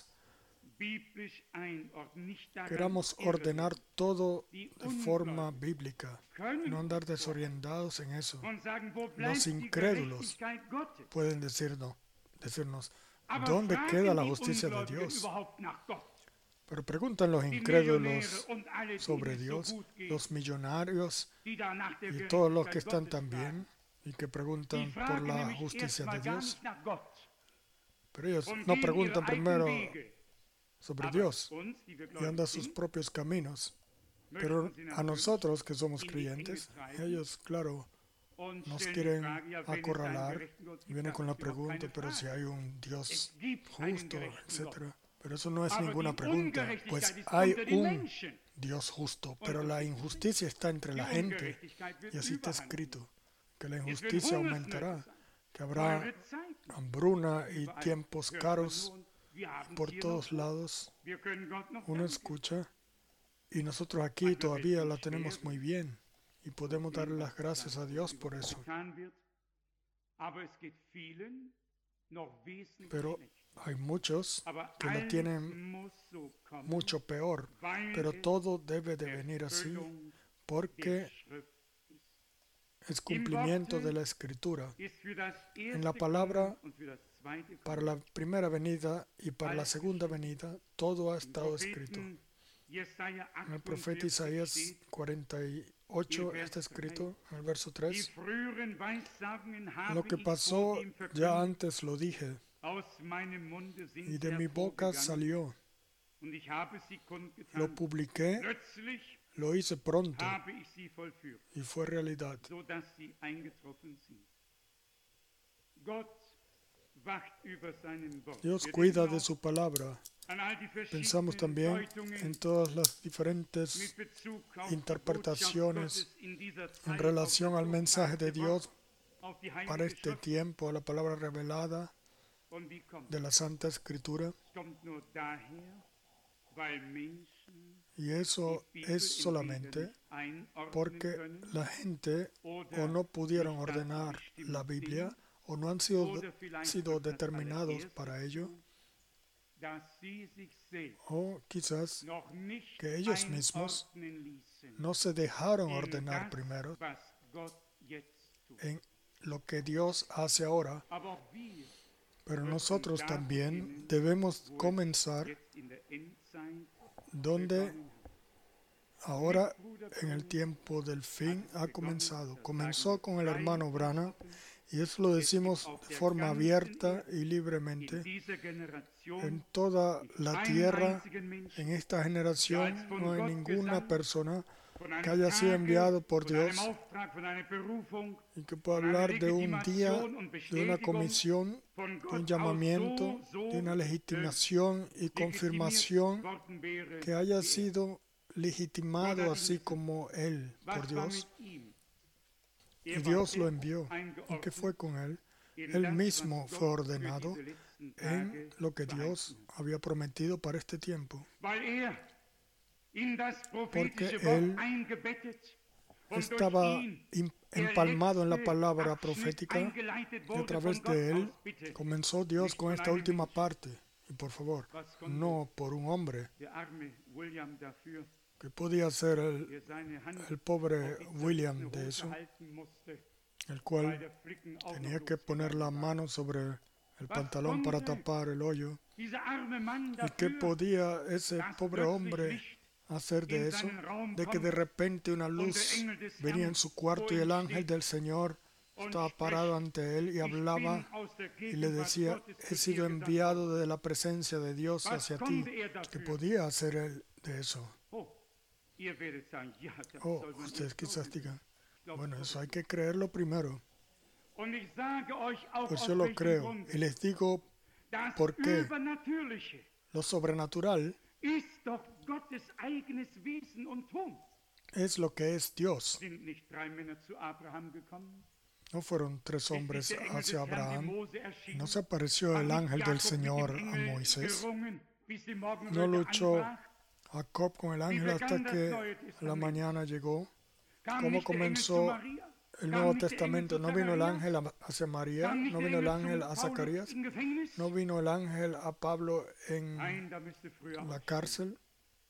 queramos ordenar todo de forma bíblica, no andar desorientados en eso. Los incrédulos pueden decirnos, ¿dónde queda la justicia de Dios? Pero preguntan los incrédulos sobre Dios, los millonarios y todos los que están también y que preguntan por la justicia de Dios. Pero ellos no preguntan primero sobre Dios y andan sus propios caminos. Pero a nosotros que somos creyentes, ellos, claro, nos quieren acorralar y vienen con la pregunta, pero si hay un Dios justo, etc. Pero eso no es ninguna pregunta, pues hay un Dios justo, pero la injusticia está entre la gente y así está escrito, que la injusticia aumentará, que habrá hambruna y tiempos caros por todos lados. Uno escucha y nosotros aquí todavía la tenemos muy bien y podemos darle las gracias a Dios por eso. Pero hay muchos que lo tienen mucho peor, pero todo debe de venir así porque es cumplimiento de la Escritura. En la palabra, para la primera venida y para la segunda venida, todo ha estado escrito. En el profeta Isaías 48 está escrito, en el verso 3, lo que pasó ya antes lo dije, y de mi boca salió. Lo publiqué, lo hice pronto, y fue realidad. Dios cuida de su palabra. Pensamos también en todas las diferentes interpretaciones en relación al mensaje de Dios para este tiempo, a la palabra revelada de la Santa Escritura. Y eso es solamente porque la gente o no pudieron ordenar la Biblia o no han sido determinados para ello, o quizás que ellos mismos no se dejaron ordenar primero en lo que Dios hace ahora. Pero nosotros también debemos comenzar donde ahora en el tiempo del fin ha comenzado. Comenzó con el hermano Branham, y eso lo decimos de forma abierta y libremente. En toda la tierra, en esta generación, no hay ninguna persona que haya sido enviado por Dios y que pueda hablar de un día, de una comisión, de un llamamiento, de una legitimación y confirmación que haya sido legitimado así como Él por Dios. Y Dios lo envió. ¿Y qué fue con Él? Él mismo fue ordenado en lo que Dios había prometido para este tiempo. Porque Él estaba empalmado en la palabra profética y a través de Él comenzó Dios con esta última parte. Y por favor, no por un hombre. ¿Qué podía hacer el pobre William de eso? El cual tenía que poner la mano sobre el pantalón para tapar el hoyo. ¿Y qué podía ese pobre hombre hacer de eso? De que de repente una luz venía en su cuarto y el ángel del Señor estaba parado ante él y hablaba y le decía: he sido enviado de la presencia de Dios hacia ti. ¿Qué podía hacer él de eso? Ustedes quizás digan: bueno, eso hay que creerlo primero. Pues yo lo creo y les digo por qué. Lo sobrenatural es lo que es Dios. No fueron 3 hombres hacia Abraham. No se apareció el ángel del Señor a Moisés. No luchó Jacob con el ángel hasta que la mañana llegó. ¿Cómo comenzó el Nuevo Testamento? ¿No vino el ángel hacia María? ¿No vino el ángel a Zacarías? ¿No vino el ángel a Pablo en la cárcel?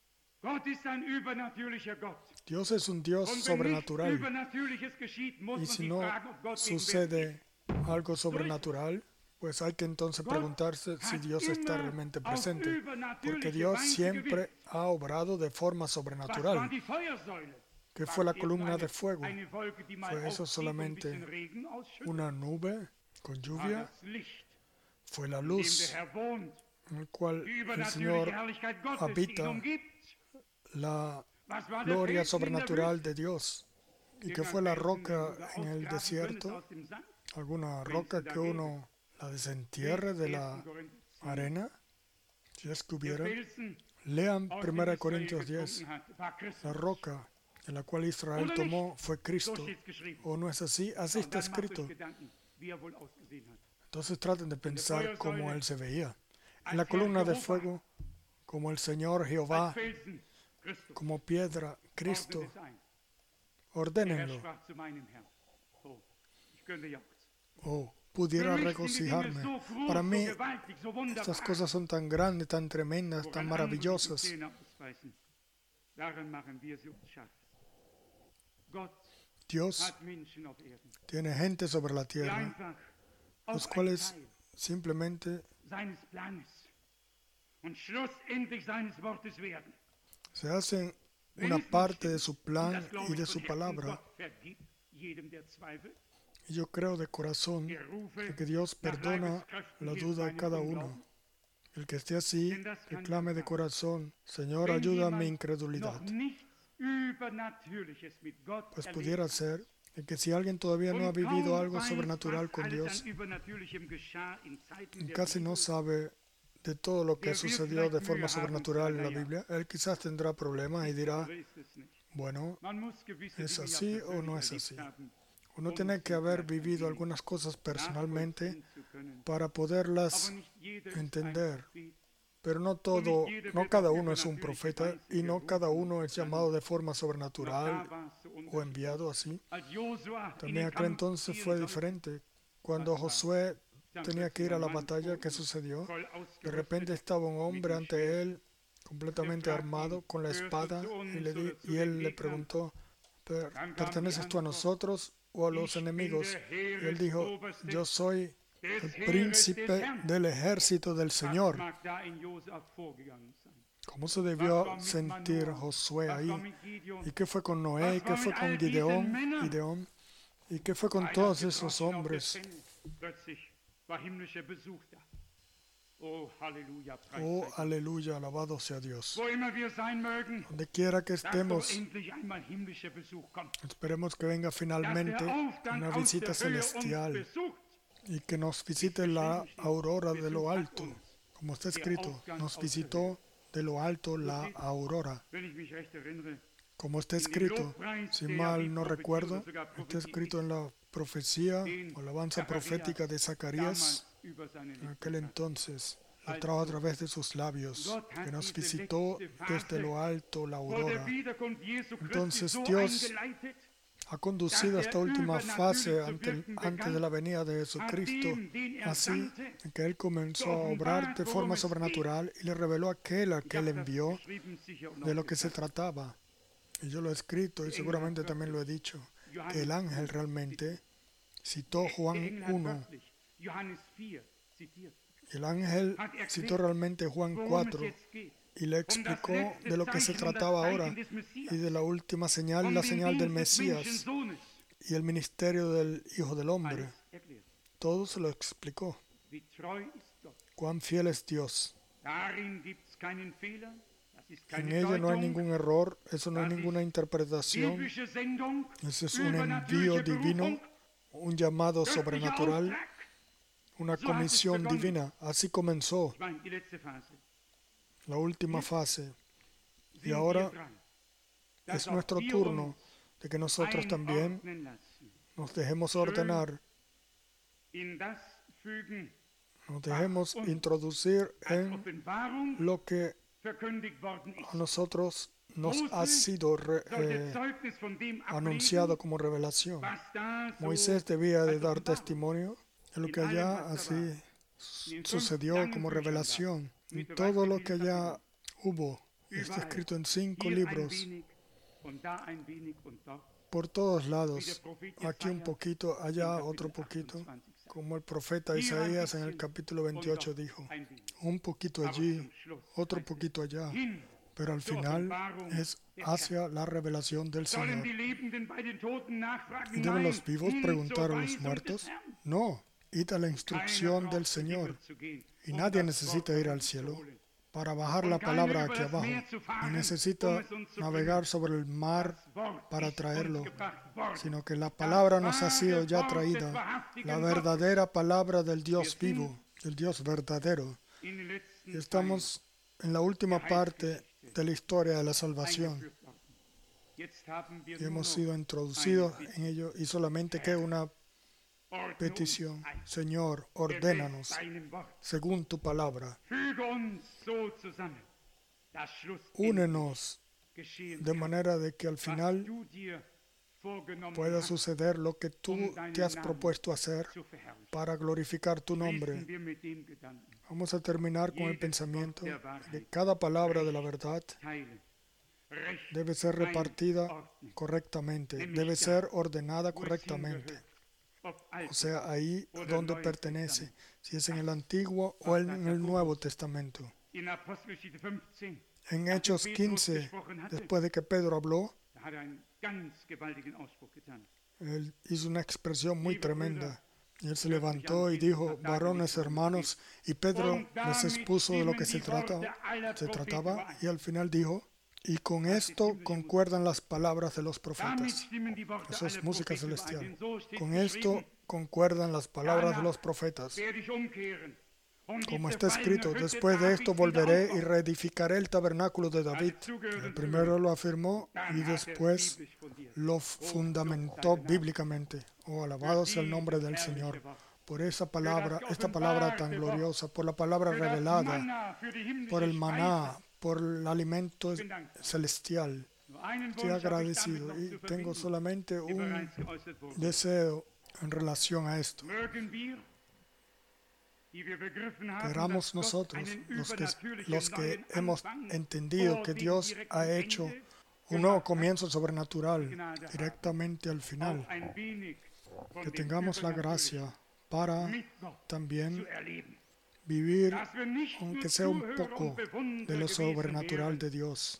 Dios es un Dios sobrenatural. Y si no sucede algo sobrenatural, pues hay que entonces preguntarse si Dios está realmente presente. Porque Dios siempre ha obrado de forma sobrenatural. ¿Qué fue la columna de fuego? ¿Fue eso solamente una nube con lluvia? Fue la luz en la cual el Señor habita, la gloria sobrenatural de Dios. ¿Y qué fue la roca en el desierto? ¿Alguna roca que uno la desentierre de la arena? Si es que hubiera. Lean 1 Corintios 10. La roca en la cual Israel tomó fue Cristo. ¿O no es así? Así está escrito. Entonces traten de pensar cómo Él se veía. En la columna de fuego, como el Señor Jehová, como piedra, Cristo. Ordénenlo. Pudiera regocijarme. Para mí, estas cosas son tan grandes, tan tremendas, tan maravillosas. Dios tiene gente sobre la tierra, los cuales simplemente se hacen una parte de su plan y de su palabra. Y yo creo de corazón que Dios perdona la duda de cada uno. El que esté así, reclame de corazón: Señor, ayuda a mi incredulidad. Pues pudiera ser que si alguien todavía no ha vivido algo sobrenatural con Dios, casi no sabe de todo lo que sucedió de forma sobrenatural en la Biblia, él quizás tendrá problemas y dirá: bueno, ¿es así o no es así? Uno tiene que haber vivido algunas cosas personalmente para poderlas entender. Pero no cada uno es un profeta y no cada uno es llamado de forma sobrenatural o enviado así. También aquel entonces fue diferente. Cuando Josué tenía que ir a la batalla, ¿qué sucedió? De repente estaba un hombre ante él, completamente armado, con la espada, y él le preguntó: ¿perteneces tú a nosotros o a los enemigos? Y él dijo: yo soy el príncipe del ejército del Señor. ¿Cómo se debió sentir Josué ahí? ¿Y qué fue con Noé? ¿Y qué fue con Gideón? ¿Y qué fue con todos esos hombres? Oh, aleluya, alabado sea Dios. Donde quiera que estemos, esperemos que venga finalmente una visita celestial y que nos visite la aurora de lo alto. Como está escrito, nos visitó de lo alto la aurora. Como está escrito, si mal no recuerdo, está escrito en la profecía o alabanza profética de Zacarías. En aquel entonces lo trajo a través de sus labios, que nos visitó desde lo alto la aurora. Entonces Dios ha conducido esta última fase antes de la venida de Jesucristo, así que Él comenzó a obrar de forma sobrenatural y le reveló a aquel que Él envió de lo que se trataba. Y yo lo he escrito y seguramente también lo he dicho, que el ángel realmente citó Juan 1. El ángel citó realmente Juan 4 y le explicó de lo que se trataba ahora y de la última señal, la señal del Mesías y el ministerio del Hijo del Hombre. Todo se lo explicó. Cuán fiel es Dios. En ello no hay ningún error, eso no es ninguna interpretación. Ese es un envío divino, un llamado sobrenatural, una comisión divina. Así comenzó la última fase. Y ahora es nuestro turno de que nosotros también nos dejemos ordenar, nos dejemos introducir en lo que a nosotros nos ha sido anunciado como revelación. Moisés debía de dar testimonio de lo que allá así sucedió como revelación. Y todo lo que allá hubo está escrito en 5 libros, por todos lados, aquí un poquito, allá otro poquito, como el profeta Isaías en el capítulo 28 dijo, un poquito allí, otro poquito allá, pero al final es hacia la revelación del Señor. ¿Y deben los vivos preguntar a los muertos? No, id a la instrucción del Señor. Y nadie necesita ir al cielo para bajar la palabra aquí abajo, y necesita navegar sobre el mar para traerlo, sino que la palabra nos ha sido ya traída, la verdadera palabra del Dios vivo, del Dios verdadero. Y estamos en la última parte de la historia de la salvación. Y hemos sido introducidos en ello y solamente queda una petición. Señor, ordénanos según tu palabra. Únenos de manera de que al final pueda suceder lo que tú te has propuesto hacer para glorificar tu nombre. Vamos a terminar con el pensamiento de que cada palabra de la verdad debe ser repartida correctamente, debe ser ordenada correctamente. O sea, ahí donde pertenece, si es en el Antiguo o en el Nuevo Testamento. En Hechos 15, después de que Pedro habló, él hizo una expresión muy tremenda. Y él se levantó y dijo, varones hermanos, y Pedro les expuso de lo que se trataba, y al final dijo, y con esto concuerdan las palabras de los profetas. Eso es música celestial. Con esto concuerdan las palabras de los profetas. Como está escrito, después de esto volveré y reedificaré el tabernáculo de David. El primero lo afirmó y después lo fundamentó bíblicamente. Oh, alabado sea el nombre del Señor por esa palabra, esta palabra tan gloriosa, por la palabra revelada, por el maná, por el alimento celestial. Estoy agradecido y tengo solamente un deseo en relación a esto. Queramos nosotros, los que hemos entendido que Dios ha hecho un nuevo comienzo sobrenatural directamente al final, que tengamos la gracia para también vivir, aunque sea un poco, de lo sobrenatural de Dios,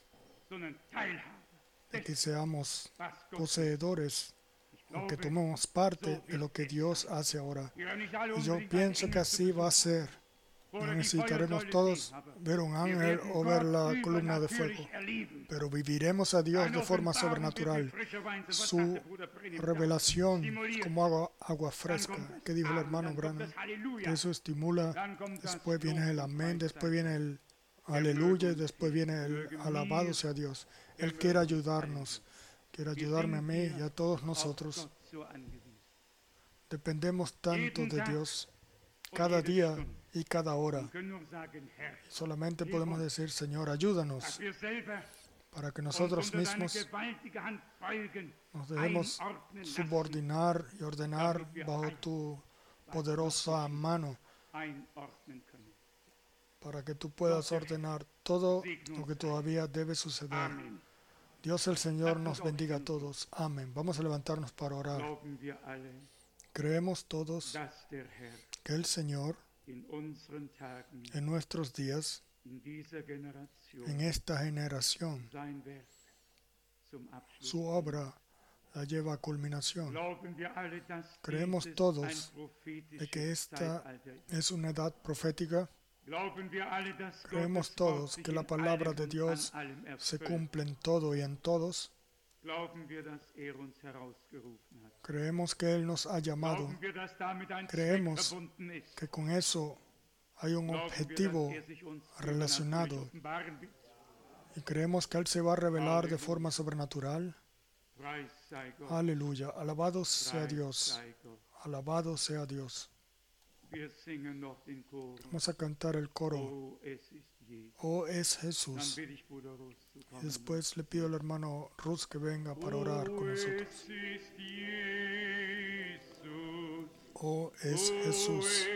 de que seamos poseedores, o que tomemos parte de lo que Dios hace ahora. Y yo pienso que así va a ser. No necesitaremos todos ver un ángel o ver la columna de fuego, pero viviremos a Dios de forma sobrenatural. Su revelación es como agua fresca, que dijo el hermano Branham. Eso estimula. Después viene el amén, después viene el aleluya, después viene el alabado sea Dios. Él quiere ayudarnos, quiere ayudarme a mí y a todos nosotros. Dependemos tanto de Dios cada día y cada hora. Solamente podemos decir, Señor, ayúdanos, para que nosotros mismos nos dejemos subordinar y ordenar bajo tu poderosa mano, para que tú puedas ordenar todo lo que todavía debe suceder. Dios el Señor nos bendiga a todos. Amén. Vamos a levantarnos para orar. Creemos todos que el Señor en nuestros días, en esta generación, su obra la lleva a culminación. Creemos todos de que esta es una edad profética. Creemos todos que la palabra de Dios se cumple en todo y en todos. Creemos que Él nos ha llamado. Creemos que con eso hay un objetivo relacionado. Y creemos que Él se va a revelar de forma sobrenatural. Aleluya. Alabado sea Dios. Alabado sea Dios. Vamos a cantar el coro. Oh, es Jesús. Y después le pido al hermano Ruz que venga para orar con nosotros. Oh, es Jesús.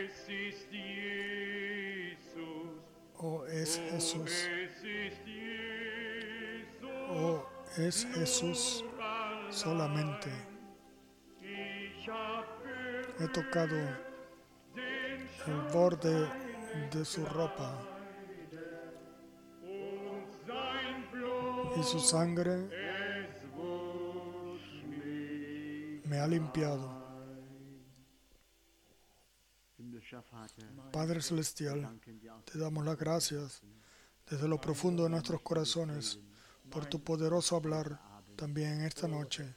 Oh, es Jesús. Oh, es Jesús solamente. He tocado el borde de su ropa y su sangre me ha limpiado. Padre Celestial, te damos las gracias desde lo profundo de nuestros corazones por tu poderoso hablar también esta noche.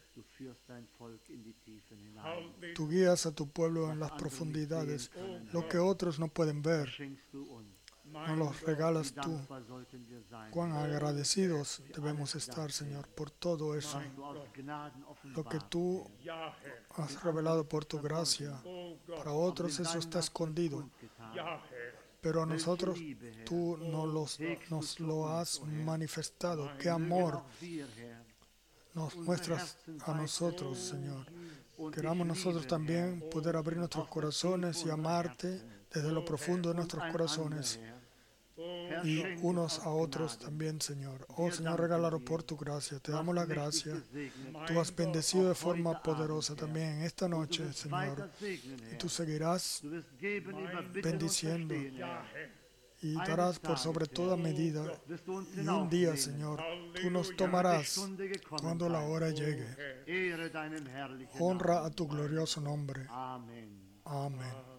Tú guías a tu pueblo en las profundidades, lo que otros no pueden ver. Nos los regalas tú. Cuán agradecidos debemos estar, Señor, por todo eso. Lo que tú has revelado por tu gracia. Para otros eso está escondido. Pero a nosotros tú nos lo has manifestado. ¡Qué amor nos muestras a nosotros, Señor! Queramos nosotros también poder abrir nuestros corazones y amarte desde lo profundo de nuestros corazones y unos a otros también, Señor. Oh, Señor, regálalo por tu gracia. Te damos la gracia. Tú has bendecido de forma poderosa también esta noche, Señor. Y tú seguirás bendiciendo y darás por sobre toda medida. Y un día, Señor, tú nos tomarás cuando la hora llegue. Honra a tu glorioso nombre. Amén.